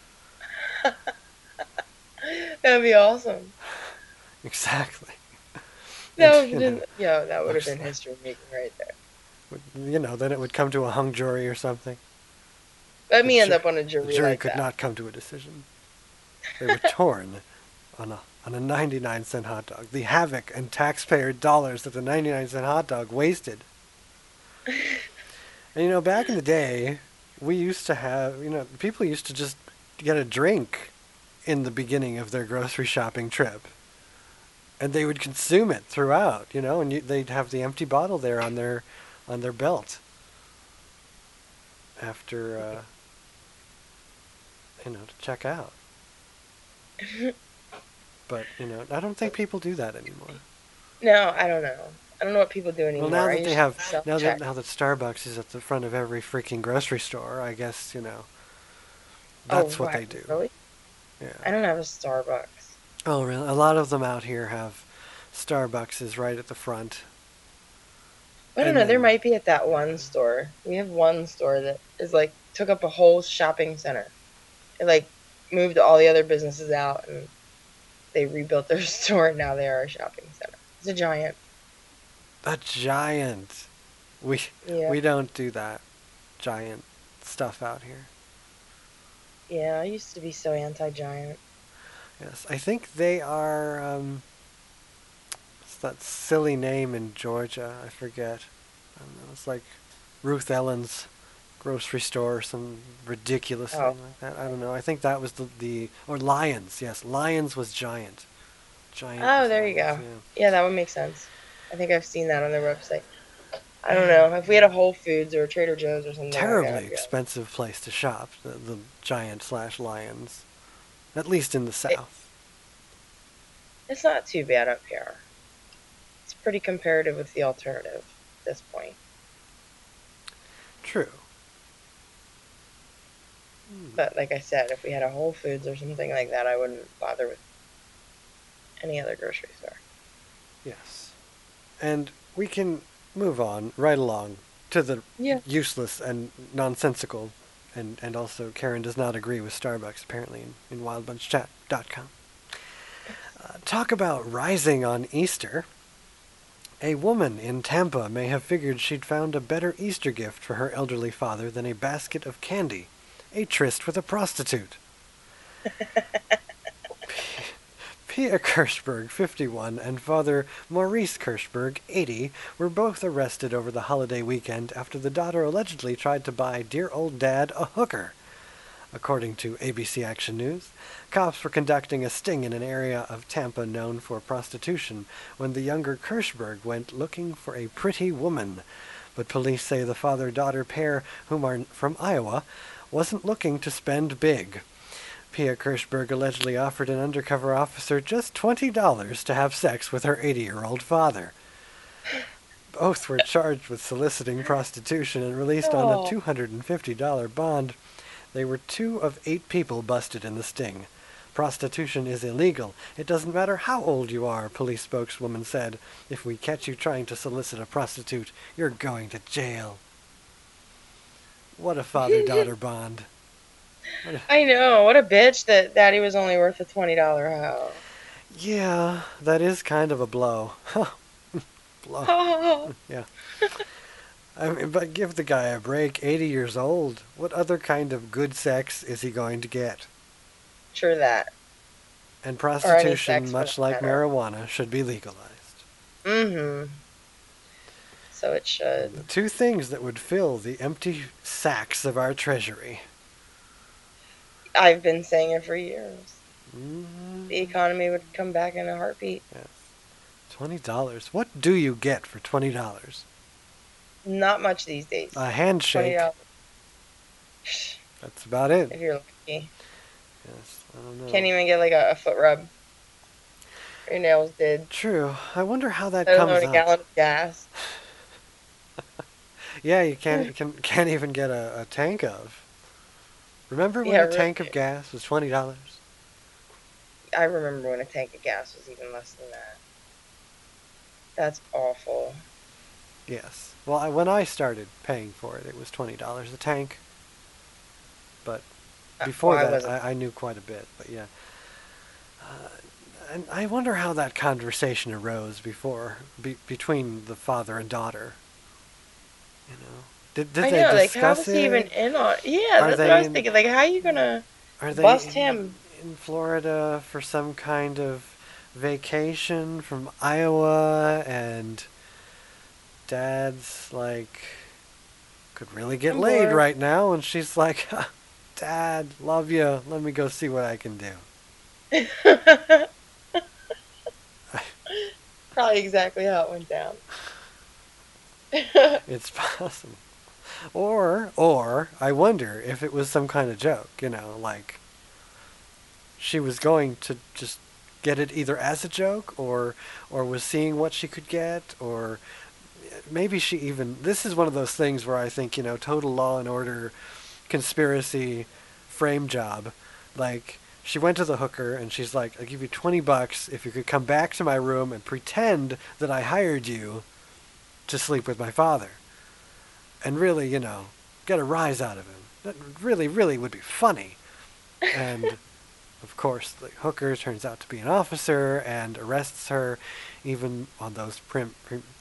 That'd be awesome. Exactly. That would have been history making right there. You know, then it would come to a hung jury or something. Let me end up on a jury. The jury like could that. not come to a decision. They were torn on a 99-cent hot dog. The havoc and taxpayer dollars that the 99-cent hot dog wasted. And you know, back in the day, we used to have, you know, people used to just get a drink in the beginning of their grocery shopping trip. And they would consume it throughout, you know, and they'd have the empty bottle there on their belt. After, you know, to check out. But, you know, I don't think people do that anymore. No, I don't know. I don't know what people do anymore. Well, now that I they have, usually now self-check. that Starbucks is at the front of every freaking grocery store, I guess, you know, that's what they do. Really? Yeah. I don't have a Starbucks. Oh, really? A lot of them out here have Starbucks is right at the front. I don't know. There might be at that one store. We have one store that is like took up a whole shopping center. It like moved all the other businesses out and they rebuilt their store and now they are a shopping center. It's a giant. A giant. We don't do that giant stuff out here. Yeah, I used to be so anti-giant. Yes, I think they are, it's that silly name in Georgia, I forget. I don't know, it's like Ruth Ellen's grocery store or some ridiculous thing like that. I don't know, I think that was or Lions, yes, Lions was giant. Giant. Oh, there you go. Yeah, that would make sense. I think I've seen that on their website. I don't know. If we had a Whole Foods or a Trader Joe's or something. Terribly expensive place to shop, the Giant/Lions. At least in the South. It's not too bad up here. It's pretty comparative with the alternative at this point. True. But like I said, if we had a Whole Foods or something like that, I wouldn't bother with any other grocery store. Yes. And we can move on right along to the useless and nonsensical. And also, Karen does not agree with Starbucks, apparently, in wildbunchchat.com. Talk about rising on Easter. A woman in Tampa may have figured she'd found a better Easter gift for her elderly father than a basket of candy. A tryst with a prostitute. Pia Kirschberg, 51, and Father Maurice Kirschberg, 80, were both arrested over the holiday weekend after the daughter allegedly tried to buy dear old dad a hooker. According to ABC Action News, cops were conducting a sting in an area of Tampa known for prostitution when the younger Kirschberg went looking for a pretty woman. But police say the father-daughter pair, whom are from Iowa, wasn't looking to spend big. Pia Kirschberg allegedly offered an undercover officer just $20 to have sex with her 80-year-old father. Both were charged with soliciting prostitution and released on a $250 bond. They were 2 of 8 people busted in the sting. Prostitution is illegal. It doesn't matter how old you are, police spokeswoman said. If we catch you trying to solicit a prostitute, you're going to jail. What a father-daughter bond. I know. What a bitch that Daddy was only worth a $20 hoe. Yeah, that is kind of a blow. Blow. Oh. Yeah. I mean, but give the guy a break. 80 years old. What other kind of good sex is he going to get? Sure that. And prostitution, much like marijuana, should be legalized. Mm-hmm. So it should. The 2 things that would fill the empty sacks of our treasury. I've been saying it for years. Mm-hmm. The economy would come back in a heartbeat. Yes. $20. What do you get for $20? Not much these days. A handshake. $20. That's about it. If you're lucky. Yes, I don't know. Can't even get like a foot rub. Your nails did. True. I wonder how that I don't comes know, a up. gallon of gas. Yeah, you can't even get a tank of. Remember when Yeah, a tank of gas was $20? I remember when a tank of gas was even less than that. That's awful. Yes. Well, when I started paying for it, it was $20 a tank. But before I that, wasn't. I knew quite a bit. But yeah. And I wonder how that conversation arose between the father and daughter. You know, did I they know, like, how discuss was he it? even in on? Yeah, Are that's they what I was in- thinking. Like, how are you gonna Are they bust him? in Florida for some kind of vacation from Iowa, and Dad's like could really get I'm laid bored. right now, and she's like, Dad, love you. Let me go see what I can do. Probably exactly how it went down. It's possible. Or I wonder if it was some kind of joke, you know, like she was going to just get it either as a joke or was seeing what she could get, or maybe she even, this is one of those things where I think, you know, total Law and Order conspiracy frame job. Like, she went to the hooker and she's like, I'll give you $20 if you could come back to my room and pretend that I hired you to sleep with my father. And really, you know, get a rise out of him. That really, really would be funny. And, of course, the hooker turns out to be an officer and arrests her even on those premise?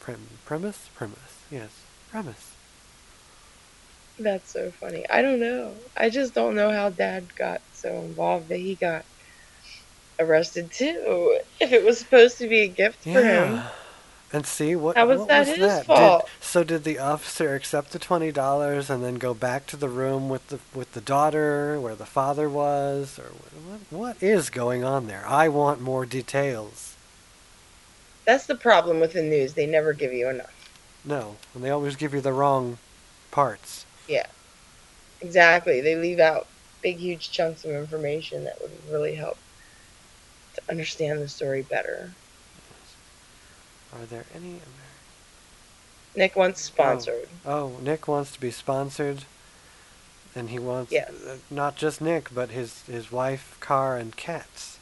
Yes, premise. That's so funny. I don't know. I just don't know how Dad got so involved that he got arrested too. If it was supposed to be a gift for him. And see, what How was what that was his that? fault? Did the officer accept the $20 and then go back to the room with the daughter where the father was? Or what is going on there? I want more details. That's the problem with the news. They never give you enough. No, and they always give you the wrong parts. Yeah. Exactly. They leave out big, huge chunks of information that would really help to understand the story better. Are there any? Nick wants sponsored. Oh, Nick wants to be sponsored, and he wants Yes. Not just Nick, but his wife, car, and cats.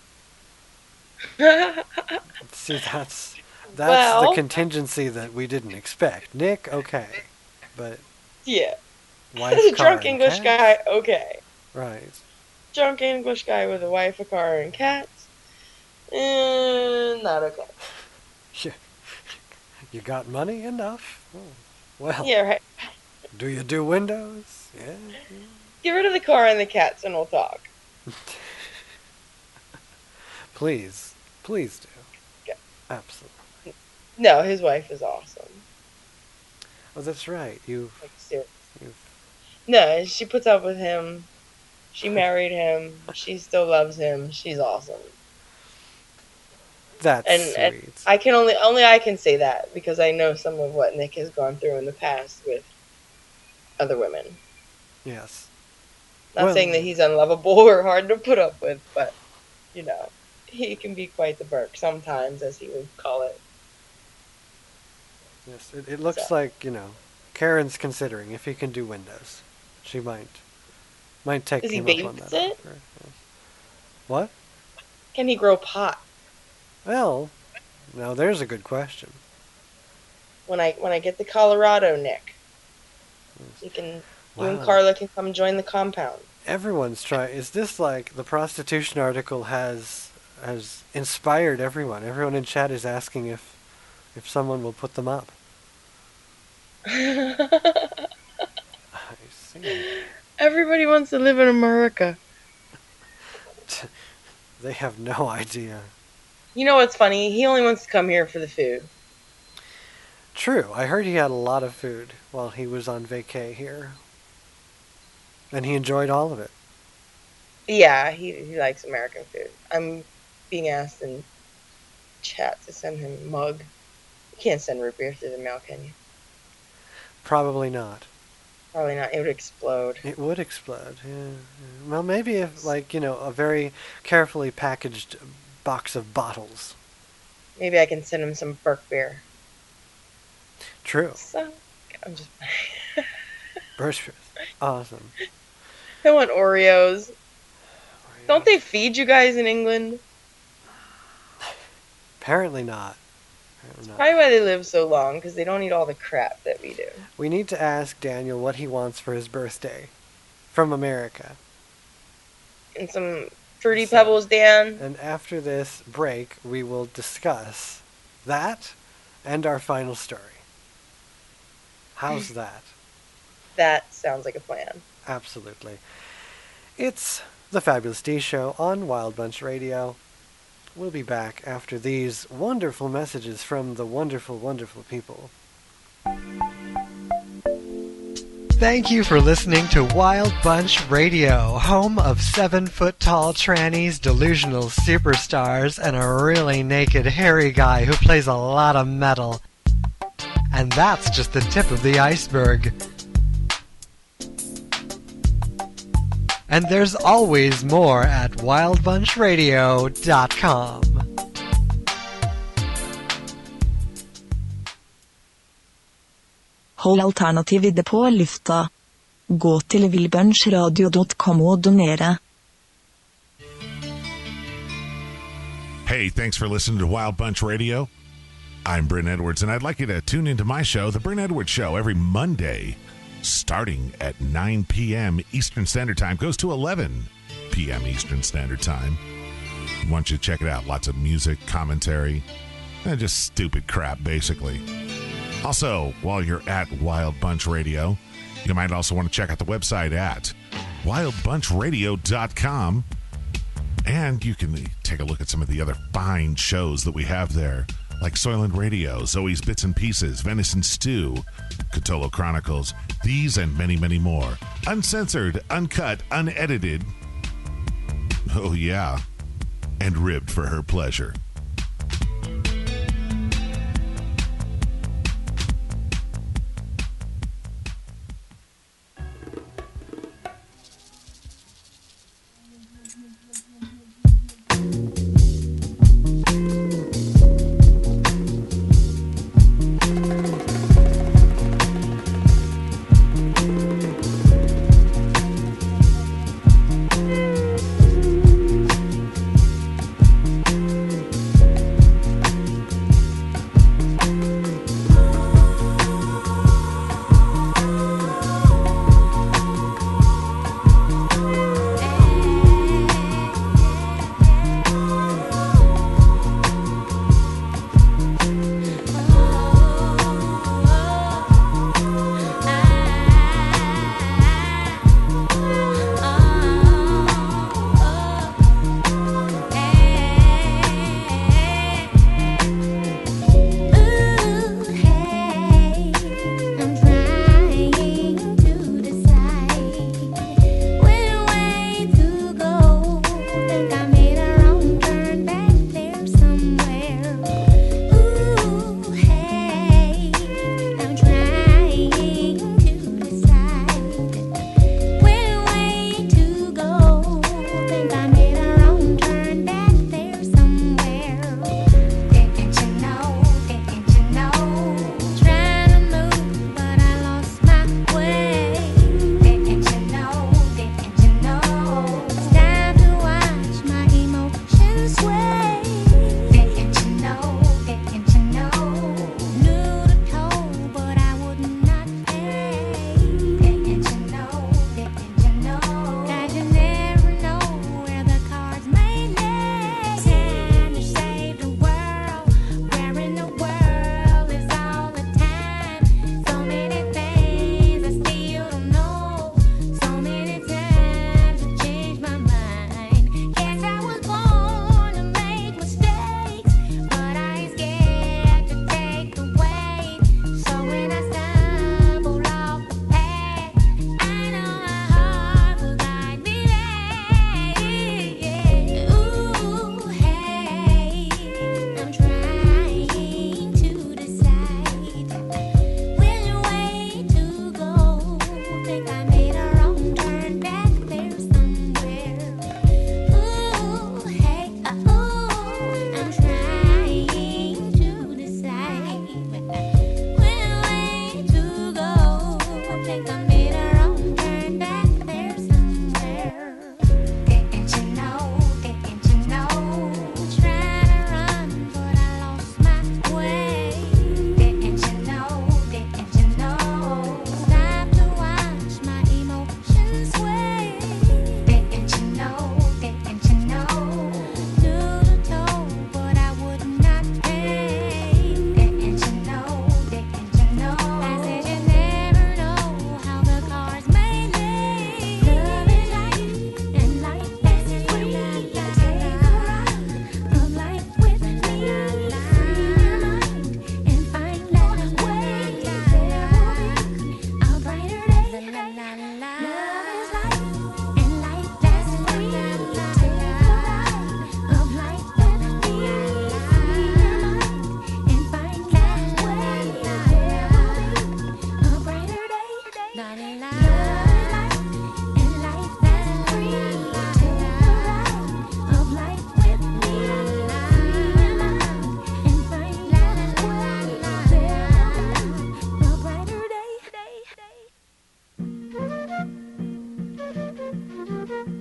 See, that's Well- the contingency that we didn't expect. Nick, okay, but Yeah. wife, As a car, drunk and English cats? guy, okay. Right. Drunk English guy with a wife, a car, and cats. Not okay. You got money enough? Oh, well. Yeah, right. Do you do windows? Yeah. Get rid of the car and the cats and we'll talk. Please do. Yeah. Absolutely. No, his wife is awesome. Oh, that's right. Like, seriously. You've No, she puts up with him. She married him. She still loves him. She's awesome. That's And sweet. I can only I can say that because I know some of what Nick has gone through in the past with other women. Yes. Not Well- saying that he's unlovable or hard to put up with, but you know, he can be quite the Burke sometimes, as he would call it. Yes. It looks So. like, you know, Karen's considering if he can do windows. She might take Does he him up on that babysit? offer. Yes. What? Can he grow pot? Well, now there's a good question. When I get to Colorado, Nick, you and Wow. Carla can come join the compound. Everyone's trying. Is this like the prostitution article has inspired everyone? Everyone in chat is asking if someone will put them up. I see. Everybody wants to live in America. They have no idea. You know what's funny? He only wants to come here for the food. True. I heard he had a lot of food while he was on vacay here. And he enjoyed all of it. Yeah, he likes American food. I'm being asked in chat to send him a mug. You can't send root beer through the mail, can you? Probably not. Probably not. It would explode. It would explode, yeah. Well, maybe if, like, you know, a very carefully packaged box of bottles. Maybe I can send him some Burke beer. True. So, I'm just... Berkshires. Awesome. I want Oreos. Don't they feed you guys in England? Apparently not. Apparently not. Probably why they live so long, because they don't eat all the crap that we do. We need to ask Daniel what he wants for his birthday from America. And some Fruity Pebbles, Dan. And after this break, we will discuss that and our final story. How's that? That sounds like a plan. Absolutely. It's the Fabulous D Show on Wild Bunch Radio. We'll be back after these wonderful messages from the wonderful, wonderful people. Thank you for listening to Wild Bunch Radio, home of 7-foot-tall trannies, delusional superstars, and a really naked hairy guy who plays a lot of metal. And that's just the tip of the iceberg. And there's always more at wildbunchradio.com. Hold Alternativ ID på lufta. Gå til villbunchradio.com og donere. Hey, thanks for listening to Wild Bunch Radio. I'm Bryn Edwards, and I'd like you to tune into my show, The Bryn Edwards Show, every Monday, starting at 9 p.m. Eastern Standard Time. Goes to 11 p.m. Eastern Standard Time. I want you to check it out. Lots of music, commentary, and just stupid crap, basically. Also, while you're at Wild Bunch Radio, you might also want to check out the website at wildbunchradio.com. And you can take a look at some of the other fine shows that we have there, like Soylent Radio, Zoe's Bits and Pieces, Venison Stew, Cthulhu Chronicles, these and many, many more. Uncensored, uncut, unedited. Oh, yeah. And ribbed for her pleasure.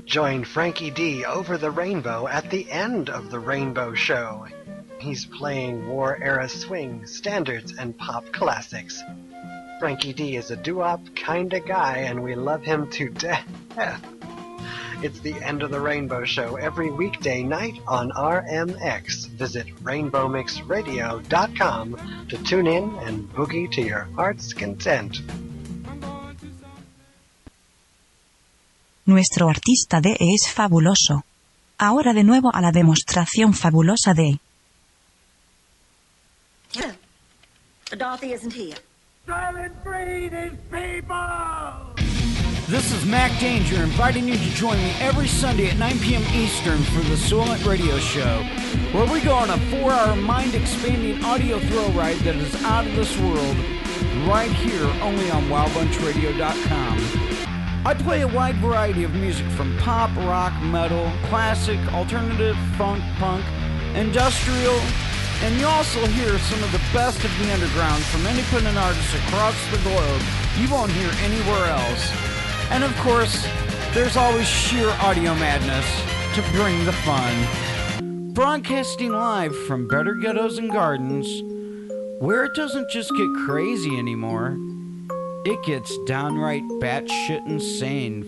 Join Frankie D over the rainbow at the end of the Rainbow Show. He's playing war-era swing, standards, and pop classics. Frankie D is a doo-wop kinda guy, and we love him to death. It's the End of the Rainbow Show every weekday night on RMX. Visit rainbowmixradio.com to tune in and boogie to your heart's content. Nuestro artista D es fabuloso. Ahora de nuevo a la demostración fabulosa de... Hello. Dorothy isn't here. Silent breeding people! This is Mac Danger inviting you to join me every Sunday at 9 p.m. Eastern for the Soylent Radio Show, where we go on a 4-hour mind-expanding audio thrill ride that is out of this world, right here only on WildBunchRadio.com. I play a wide variety of music from pop, rock, metal, classic, alternative, funk, punk, industrial, and you also hear some of the best of the underground from independent artists across the globe you won't hear anywhere else. And of course, there's always sheer audio madness to bring the fun. Broadcasting live from Better Ghettos and Gardens, where it doesn't just get crazy anymore, it gets downright batshit insane.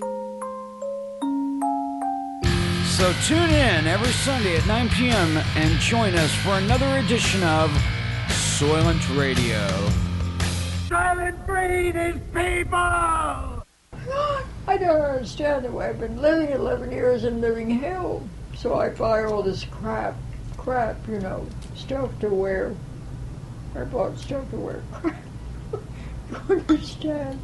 So tune in every Sunday at 9 p.m. and join us for another edition of Soylent Radio. Silent breeding people! I don't understand the way I've been living 11 years in living hell. So I buy all this crap, you know, stuff to wear. I bought stuff to wear. You understand?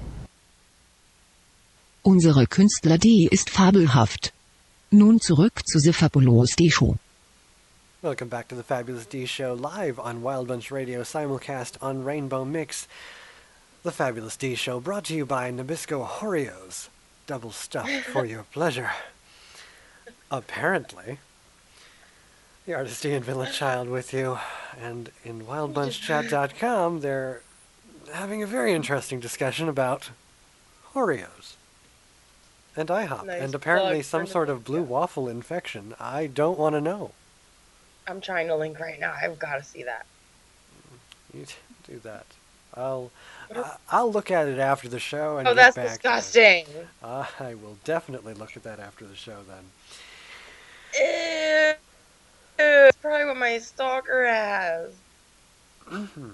Unsere Künstler D ist fabelhaft. Nun zurück zu The Fabulous D Show. Welcome back to the Fabulous D Show, live on Wild Bunch Radio, simulcast on Rainbow Mix. The Fabulous D Show, brought to you by Nabisco Oreos, double stuffed for your pleasure. Apparently, the artist Ian Village Child with you, and in WildBunchChat.com, they're having a very interesting discussion about Oreos and IHOP, Nice and apparently plug some for sort of blue waffle infection. I don't want to know. I'm trying to link right now. I've got to see that. You do that. I'll look at it after the show and Oh, get that's back. disgusting. I will definitely look at that after the show then. Ew. It's probably what my stalker has. Mm-hmm.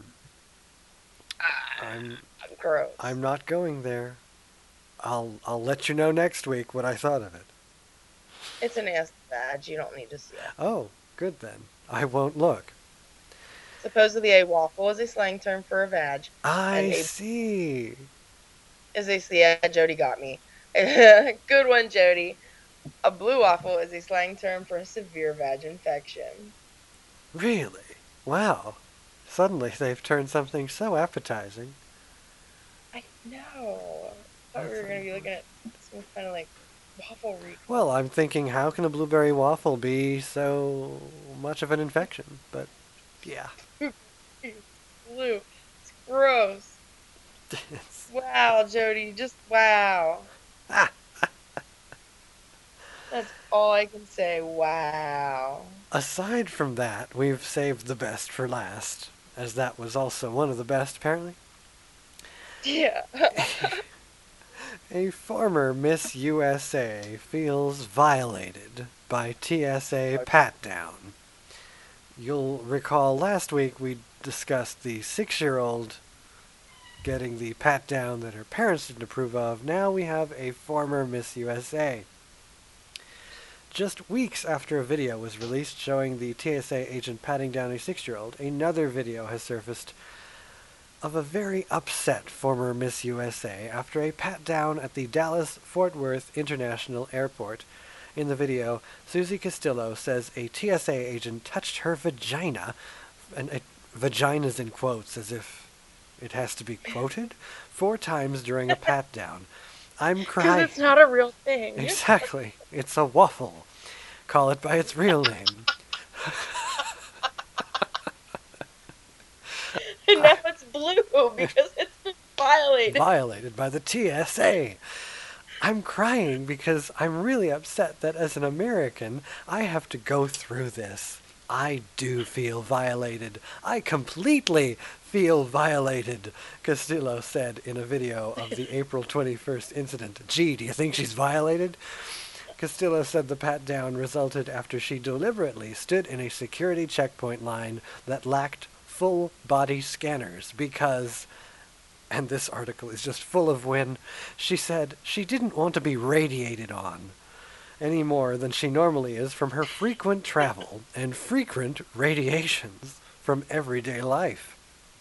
I'm gross. I'm not going there. I'll let you know next week what I thought of it. It's an ass badge. You don't need to see it. Oh, good then. I won't look. Supposedly a waffle is a slang term for a vag. I see. Yeah, Jody got me. Good one, Jody. A blue waffle is a slang term for a severe vag infection. Really? Wow. Suddenly they've turned something so appetizing. I know. I thought we were going to be looking at some kind of like waffle recall. Well, I'm thinking, how can a blueberry waffle be so much of an infection? But, yeah. Blue. It's gross. Wow, Jody. Just wow. That's all I can say. Wow. Aside from that, we've saved the best for last, as that was also one of the best, apparently. Yeah. A former Miss USA feels violated by TSA pat-down. You'll recall last week we discussed the 6-year-old getting the pat-down that her parents didn't approve of. Now we have a former Miss USA. Just weeks after a video was released showing the TSA agent patting down a 6-year-old, another video has surfaced of a very upset former Miss USA after a pat-down at the Dallas-Fort Worth International Airport. In the video, Susie Castillo says a TSA agent touched her vagina, and vagina's in quotes as if it has to be quoted, 4 times during a pat-down. I'm crying. Because it's not a real thing. Exactly. It's a waffle. Call it by its real name. And now it's blue because it's been violated. Violated by the TSA. I'm crying because I'm really upset that as an American, I have to go through this. I do feel violated. I completely feel violated, Castillo said in a video of the April 21st incident. Gee, do you think she's violated? Castillo said the pat-down resulted after she deliberately stood in a security checkpoint line that lacked full-body scanners because, and this article is just full of when, she said she didn't want to be radiated on any more than she normally is from her frequent travel and frequent radiations from everyday life.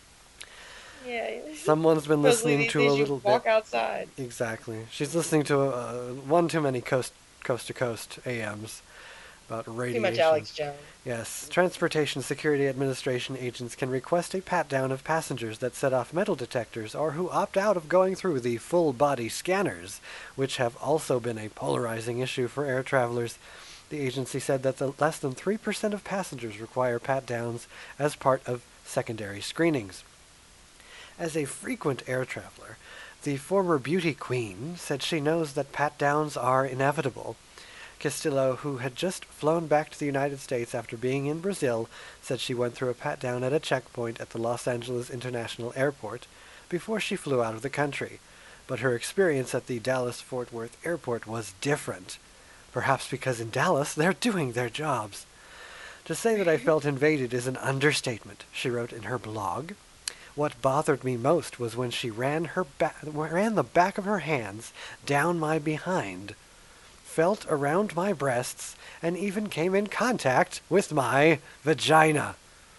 Yeah. Someone's been Those listening ladies to a you little walk bit. outside. Exactly. She's listening to one too many coast to coast AMs about radiation. Too much Alex Jones. Yes. Transportation Security Administration agents can request a pat-down of passengers that set off metal detectors or who opt out of going through the full-body scanners, which have also been a polarizing issue for air travelers. The agency said that less than 3% of passengers require pat-downs as part of secondary screenings. As a frequent air traveler, the former beauty queen said she knows that pat-downs are inevitable. Castillo, who had just flown back to the United States after being in Brazil, said she went through a pat-down at a checkpoint at the Los Angeles International Airport before she flew out of the country. But her experience at the Dallas-Fort Worth Airport was different. Perhaps because in Dallas they're doing their jobs. To say that I felt invaded is an understatement, she wrote in her blog. What bothered me most was when she ran the back of her hands down my behind, felt around my breasts, and even came in contact with my vagina.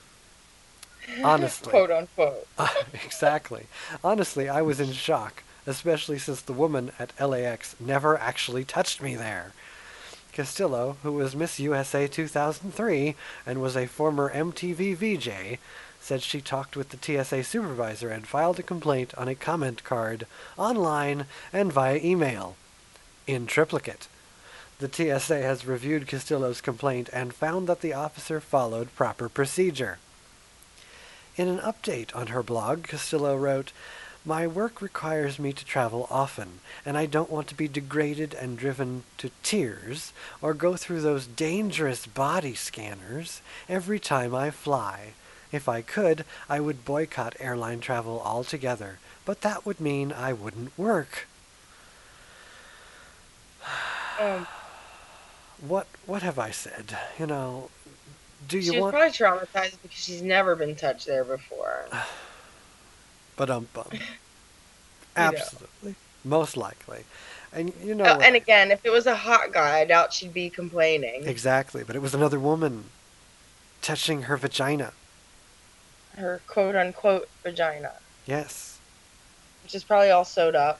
Honestly. Quote unquote. Exactly. Honestly, I was in shock, especially since the woman at LAX never actually touched me there. Castillo, who was Miss USA 2003 and was a former MTV VJ, said she talked with the TSA supervisor and filed a complaint on a comment card, online, and via email. In triplicate. The TSA has reviewed Castillo's complaint and found that the officer followed proper procedure. In an update on her blog, Castillo wrote, "My work requires me to travel often, and I don't want to be degraded and driven to tears or go through those dangerous body scanners every time I fly. If I could, I would boycott airline travel altogether, but that would mean I wouldn't work." What have I said? You know, do you She was want... probably traumatized because she's never been touched there before. But absolutely. Most likely. And you know... And again, if it was a hot guy, I doubt she'd be complaining. Exactly, but it was another woman touching her vagina. Her quote-unquote vagina. Yes. Which is probably all sewed up.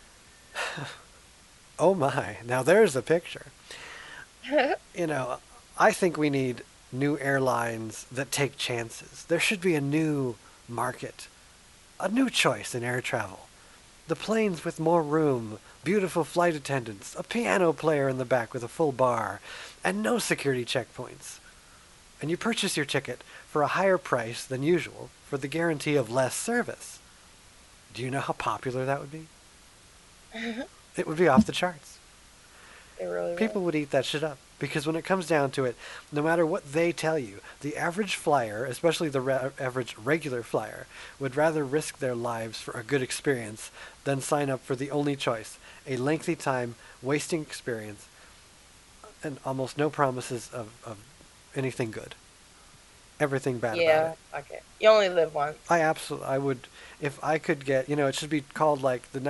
Oh my, now there's a picture. You know, I think we need new airlines that take chances. There should be a new market, a new choice in air travel. The planes with more room, beautiful flight attendants, a piano player in the back with a full bar, and no security checkpoints. And you purchase your ticket for a higher price than usual for the guarantee of less service. Do you know how popular that would be? It would be off the charts. It really would. People would eat that shit up. Because when it comes down to it, no matter what they tell you, the average flyer, especially the average regular flyer, would rather risk their lives for a good experience than sign up for the only choice, a lengthy time, wasting experience, and almost no promises of anything good. Everything bad about it. Yeah, okay. You only live once. I would, if I could get, it should be called like the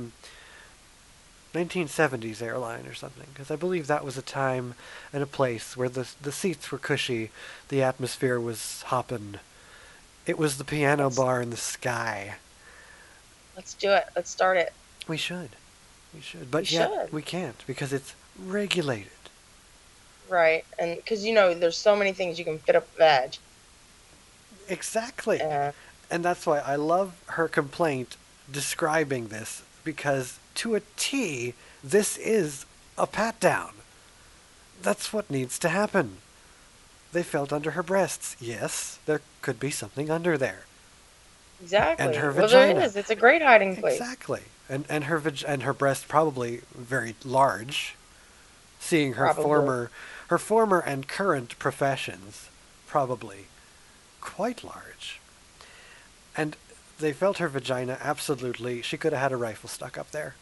1970s airline or something, because I believe that was a time and a place where the seats were cushy, the atmosphere was hopping. It was the piano bar in the sky. Let's do it. Let's start it. We should. But yet we can't because it's regulated. Right, and because there's so many things you can fit up veg. Exactly. And that's why I love her complaint describing this, because to a T, this is a pat-down. That's what needs to happen. They felt under her breasts. Yes, there could be something under there. Exactly. And her Well, vagina. there is. It's a great hiding place. Exactly. And her breast probably very large, seeing her Probably. former and current professions probably quite large. And they felt her vagina absolutely. She could have had a rifle stuck up there,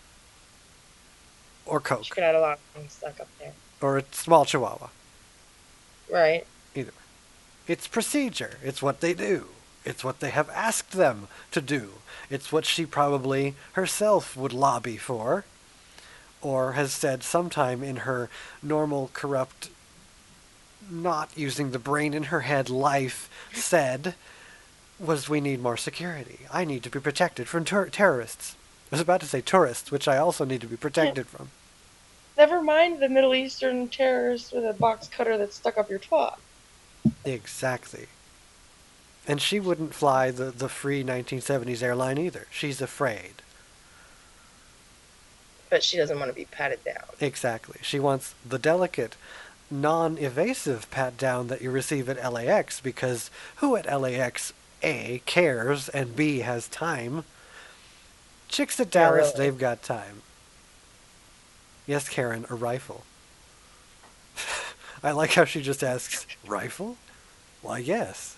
or coke, She could have had a lot of things stuck up there. or a small chihuahua. Right. Either way. It's procedure. It's what they do. It's what they have asked them to do. It's what she probably herself would lobby for, or has said sometime in her normal, corrupt, not using the brain in her head life, said, was we need more security. I need to be protected from terrorists. I was about to say tourists, which I also need to be protected from. Never mind the Middle Eastern terrorist with a box cutter that's stuck up your twat. Exactly. And she wouldn't fly the free 1970s airline either. She's afraid. But she doesn't want to be patted down. Exactly. She wants the delicate, non-evasive pat down that you receive at LAX, because who at LAX, A, cares, and B, has time? Chicks at Yeah, Dallas, really. they've got time. Yes, Karen, a rifle. I like how she just asks, rifle? Why, yes.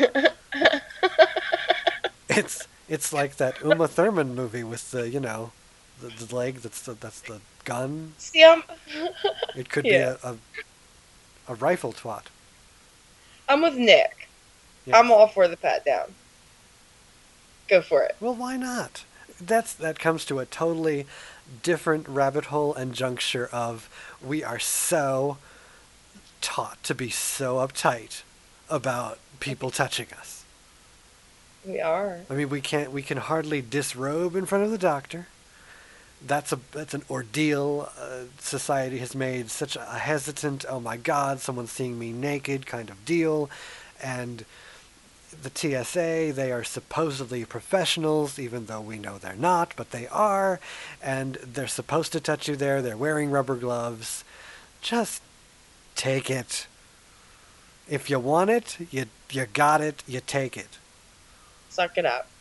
It's like that Uma Thurman movie with the, the leg that's the gun. See, I'm It could Yeah. be a rifle twat. I'm with Nick. Yeah. I'm all for the pat down. Go for it. Well, why not? That comes to a totally different rabbit hole and juncture of we are so taught to be so uptight about people touching us. We are. I mean, we can hardly disrobe in front of the doctor. That's an ordeal. Society has made such a hesitant, oh my God, someone's seeing me naked kind of deal. And the TSA, they are supposedly professionals, even though we know they're not, but they are. And they're supposed to touch you there. They're wearing rubber gloves. Just take it. If you want it, you got it, you take it. Suck it up.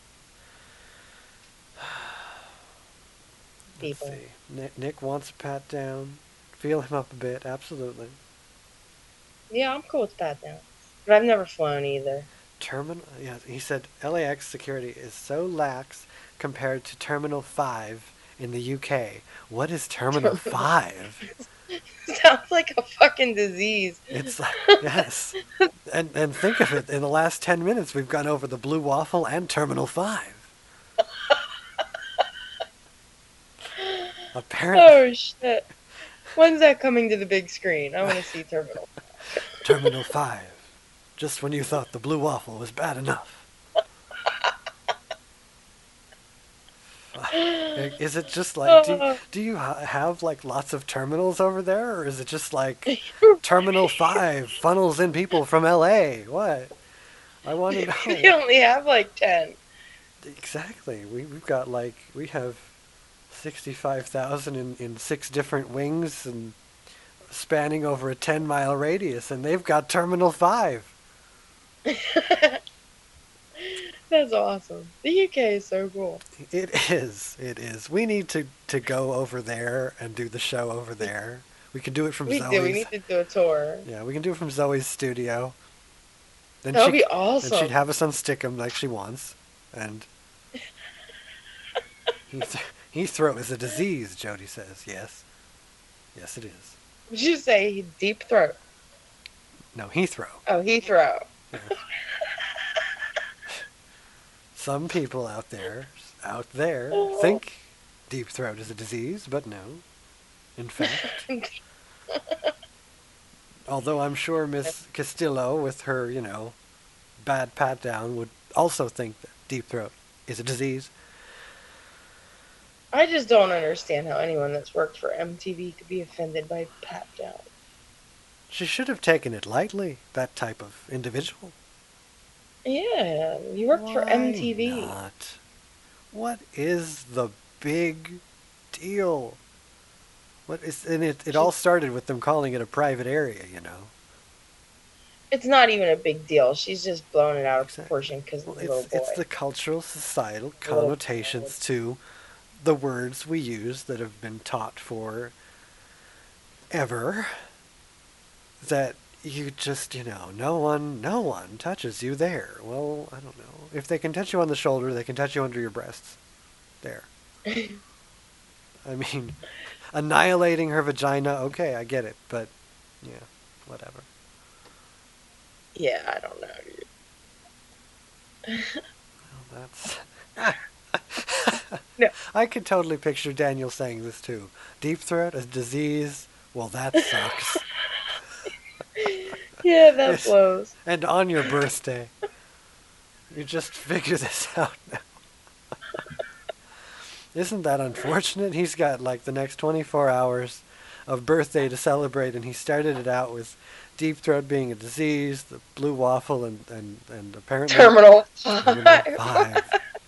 Let's People. see. Nick wants a pat down. Feel him up a bit, absolutely. Yeah, I'm cool with pat down. But I've never flown either. Yeah, he said LAX security is so lax compared to Terminal 5 in the UK. What is Terminal 5? Sounds like a fucking disease. It's like, yes. And think of it, in the last 10 minutes we've gone over the Blue Waffle and Terminal 5. Apparently. Oh shit. When's that coming to the big screen? I want to see Terminal. Terminal 5. Just when you thought the Blue Waffle was bad enough. Is it just like, do you have like lots of terminals over there? Or is it just like Terminal 5 funnels in people from LA? What? I want to know. We only have like 10. Exactly. We have 65,000 in 6 different wings and spanning over a 10-mile radius, and they've got Terminal 5. That's awesome. The UK is so cool. It is. We need to go over there and do the show over there. We can do it from Zoe's. We need to do a tour. Yeah, we can do it from Zoe's studio. Then That would be awesome. Then she'd have us on Stickum like she wants. And Heathrow is a disease, Jody says. Yes. Yes, it is. Would you say deep throat? No, Heathrow. Oh, Heathrow. Some people out there think deep throat is a disease, but no. In fact. Although I'm sure Miss Castillo, with her, bad pat down, would also think that deep throat is a disease. I just don't understand how anyone that's worked for MTV could be offended by pat down. She should have taken it lightly, that type of individual. Yeah, you worked for MTV. Not? What is the big deal? It all started with them calling it a private area, It's not even a big deal. She's just blown it out of proportion because of the little boy. It's the cultural, societal connotations to the words we use that have been taught for ever, that you just, no one touches you there. Well, I don't know. If they can touch you on the shoulder, they can touch you under your breasts. There. I mean, annihilating her vagina, okay, I get it, but, yeah, whatever. Yeah, I don't know, dude. Well, that's... No. I could totally picture Daniel saying this, too. Deep throat, a disease, well, that sucks. Yeah, that blows. And on your birthday. You just figure this out now. Isn't that unfortunate? He's got like the next 24 hours of birthday to celebrate, and he started it out with deep throat being a disease, the blue waffle, and apparently... Terminal 5.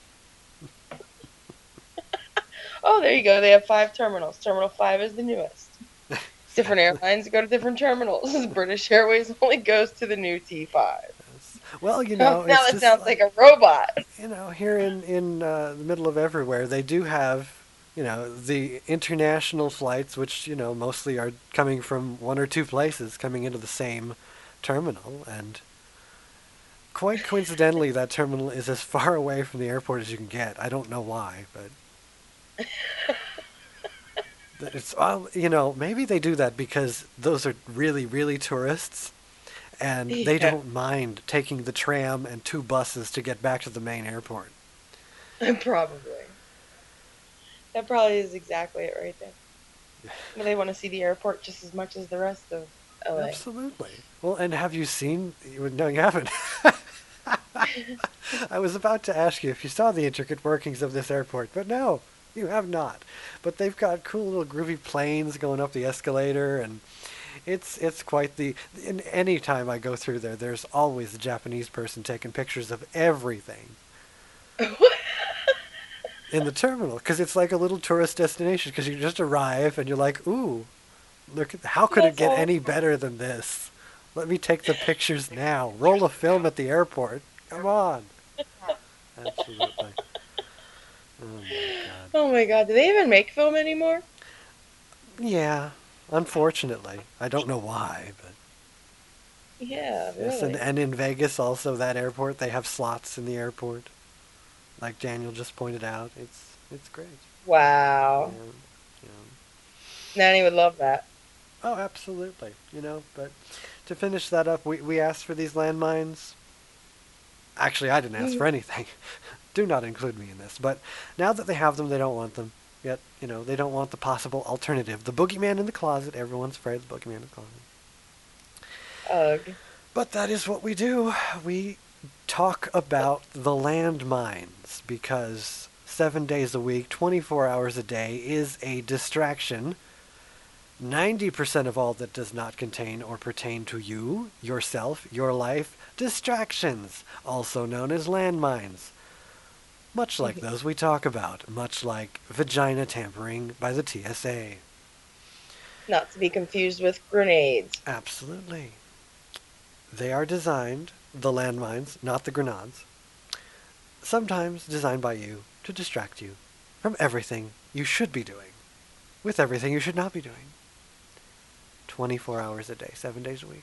Oh, there you go. They have 5 terminals. Terminal 5 is the newest. Different airlines go to different terminals. British Airways only goes to the new T5. Well, now it's it just sounds like a robot. Here in the middle of everywhere, they do have, the international flights, which, mostly are coming from 1 or 2 places, coming into the same terminal. And quite coincidentally, that terminal is as far away from the airport as you can get. I don't know why, but... It's, maybe they do that because those are really, really tourists, and they don't mind taking the tram and 2 buses to get back to the main airport. Probably. That probably is exactly it right there. But they want to see the airport just as much as the rest of LA. Absolutely. Well, and have you seen... No, you haven't. I was about to ask you if you saw the intricate workings of this airport, but no. You have not. But they've got cool little groovy planes going up the escalator, and it's quite the... Any time I go through there, there's always a Japanese person taking pictures of everything. In the terminal, because it's like a little tourist destination, because you just arrive, and you're like, ooh, look, how could it get any better than this? Let me take the pictures now. Roll a film at the airport. Come on. Absolutely. Oh my god, do they even make film anymore? Yeah, unfortunately. I don't know why, but... Yeah, really. Yes, and in Vegas also, that airport, they have slots in the airport. Like Daniel just pointed out. It's great. Wow. Yeah. Nanny would love that. Oh, absolutely. But to finish that up, we asked for these landmines. Actually, I didn't ask for anything. Do not include me in this. But now that they have them, they don't want them. Yet, they don't want the possible alternative. The boogeyman in the closet. Everyone's afraid of the boogeyman in the closet. Ugh. But that is what we do. We talk about the landmines because 7 days a week, 24 hours a day is a distraction. 90% of all that does not contain or pertain to you, yourself, your life, distractions, also known as landmines. Much like those we talk about, much like vagina tampering by the TSA. Not to be confused with grenades. Absolutely. They are designed, the landmines, not the grenades, sometimes designed by you to distract you from everything you should be doing, with everything you should not be doing. 24 hours a day, 7 days a week.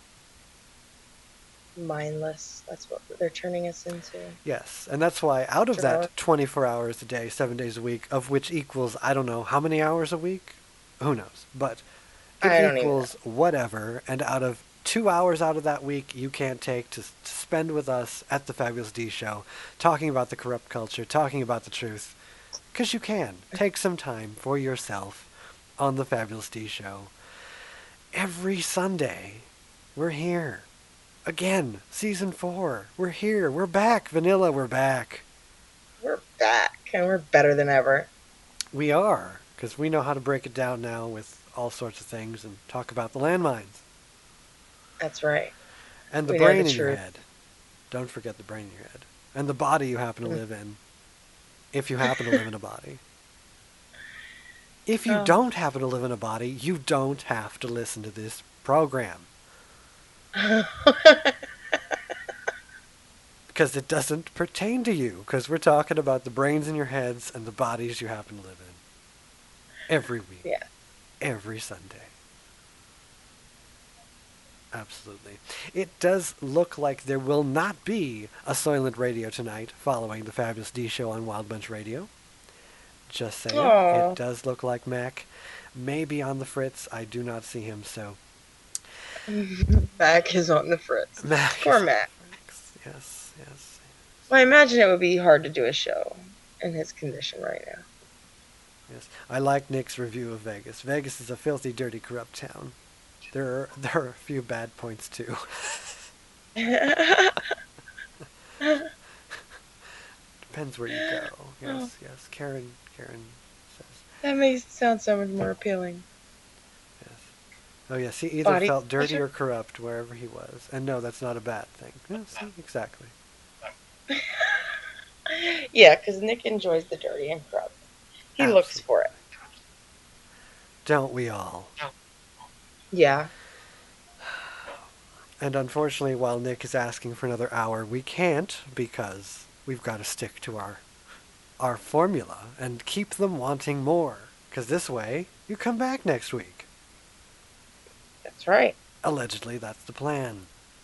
Mindless. That's what they're turning us into. Yes, and that's why out of that 24 hours a day, 7 days a week, of which equals, I don't know, how many hours a week? Who knows? But it equals whatever, and out of 2 hours out of that week you can't take to spend with us at the Fabulous D Show, talking about the corrupt culture, talking about the truth, because you can. Take some time for yourself on the Fabulous D Show. Every Sunday, we're here. Again, season 4. We're here. We're back. Vanilla, we're back. We're back, and we're better than ever. We are, because we know how to break it down now with all sorts of things and talk about the landmines. That's right. And the brain in your head. Don't forget the brain in your head. And the body you happen to live in, if you happen to live in a body. If you don't happen to live in a body, you don't have to listen to this program. Because it doesn't pertain to you. Because we're talking about the brains in your heads and the bodies you happen to live in. Every week. Yeah. Every Sunday. Absolutely. It does look like there will not be a Soylent Radio tonight following the Fabulous D show on Wild Bunch Radio. Just saying. Aww. It does look like Mac may be on the fritz. I do not see him, so. Mac is on the fritz. Poor Mac. Yes, yes. Well, I imagine it would be hard to do a show in his condition right now. Yes. I like Nick's review of Vegas. Vegas is a filthy, dirty, corrupt town. There are a few bad points too. Depends where you go. Yes, yes. Karen says. That makes it sound so much more appealing. Oh yes, he either Body felt dirty pleasure? or corrupt wherever he was. And no, that's not a bad thing. Yeah, see, exactly. Yeah, because Nick enjoys the dirty and corrupt. He looks for it. Don't we all? Yeah. And unfortunately, while Nick is asking for another hour, we can't because we've got to stick to our formula and keep them wanting more. Because this way, you come back next week. That's right. Allegedly, that's the plan.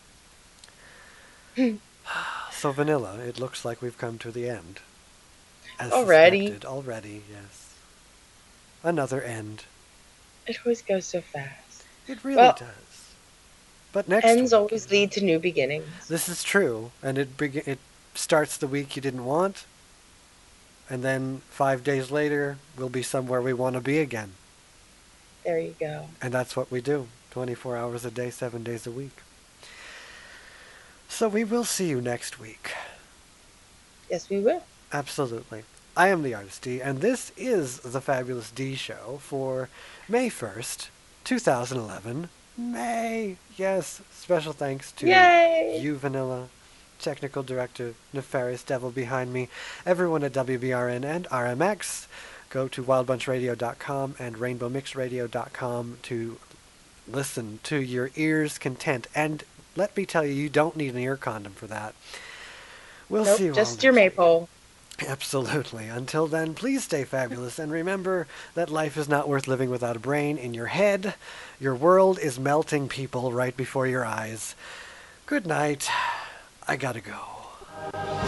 So, Vanilla, it looks like we've come to the end. As Already? suspected. Already, yes. Another end. It always goes so fast. It really does. But next ends week, always lead to new beginnings. this is true, and it starts the week you didn't want, and then 5 days later, we'll be somewhere we want to be again. There you go. And that's what we do, 24 hours a day, 7 days a week. So we will see you next week. Yes, we will. Absolutely. I am the Artist D, and this is the Fabulous D Show for May 1st, 2011. May! Yes, special thanks to Yay! you, Vanilla, Technical Director, Nefarious Devil behind me, everyone at WBRN and RMX. Go to wildbunchradio.com and rainbowmixradio.com to listen to your ear's content. And let me tell you, you don't need an ear condom for that. We'll Nope, see you all just your next maypole. Absolutely. Until then, please stay fabulous and remember that life is not worth living without a brain in your head. Your world is melting people right before your eyes. Good night. I gotta go.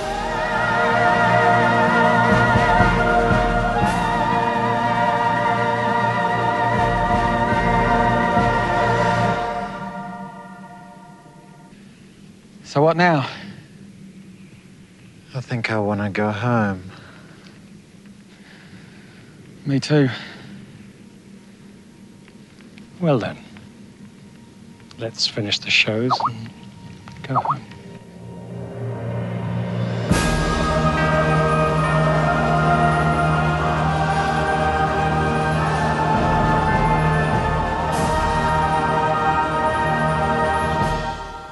So what now? I think I want to go home. Me too. Well then, let's finish the shows and go home.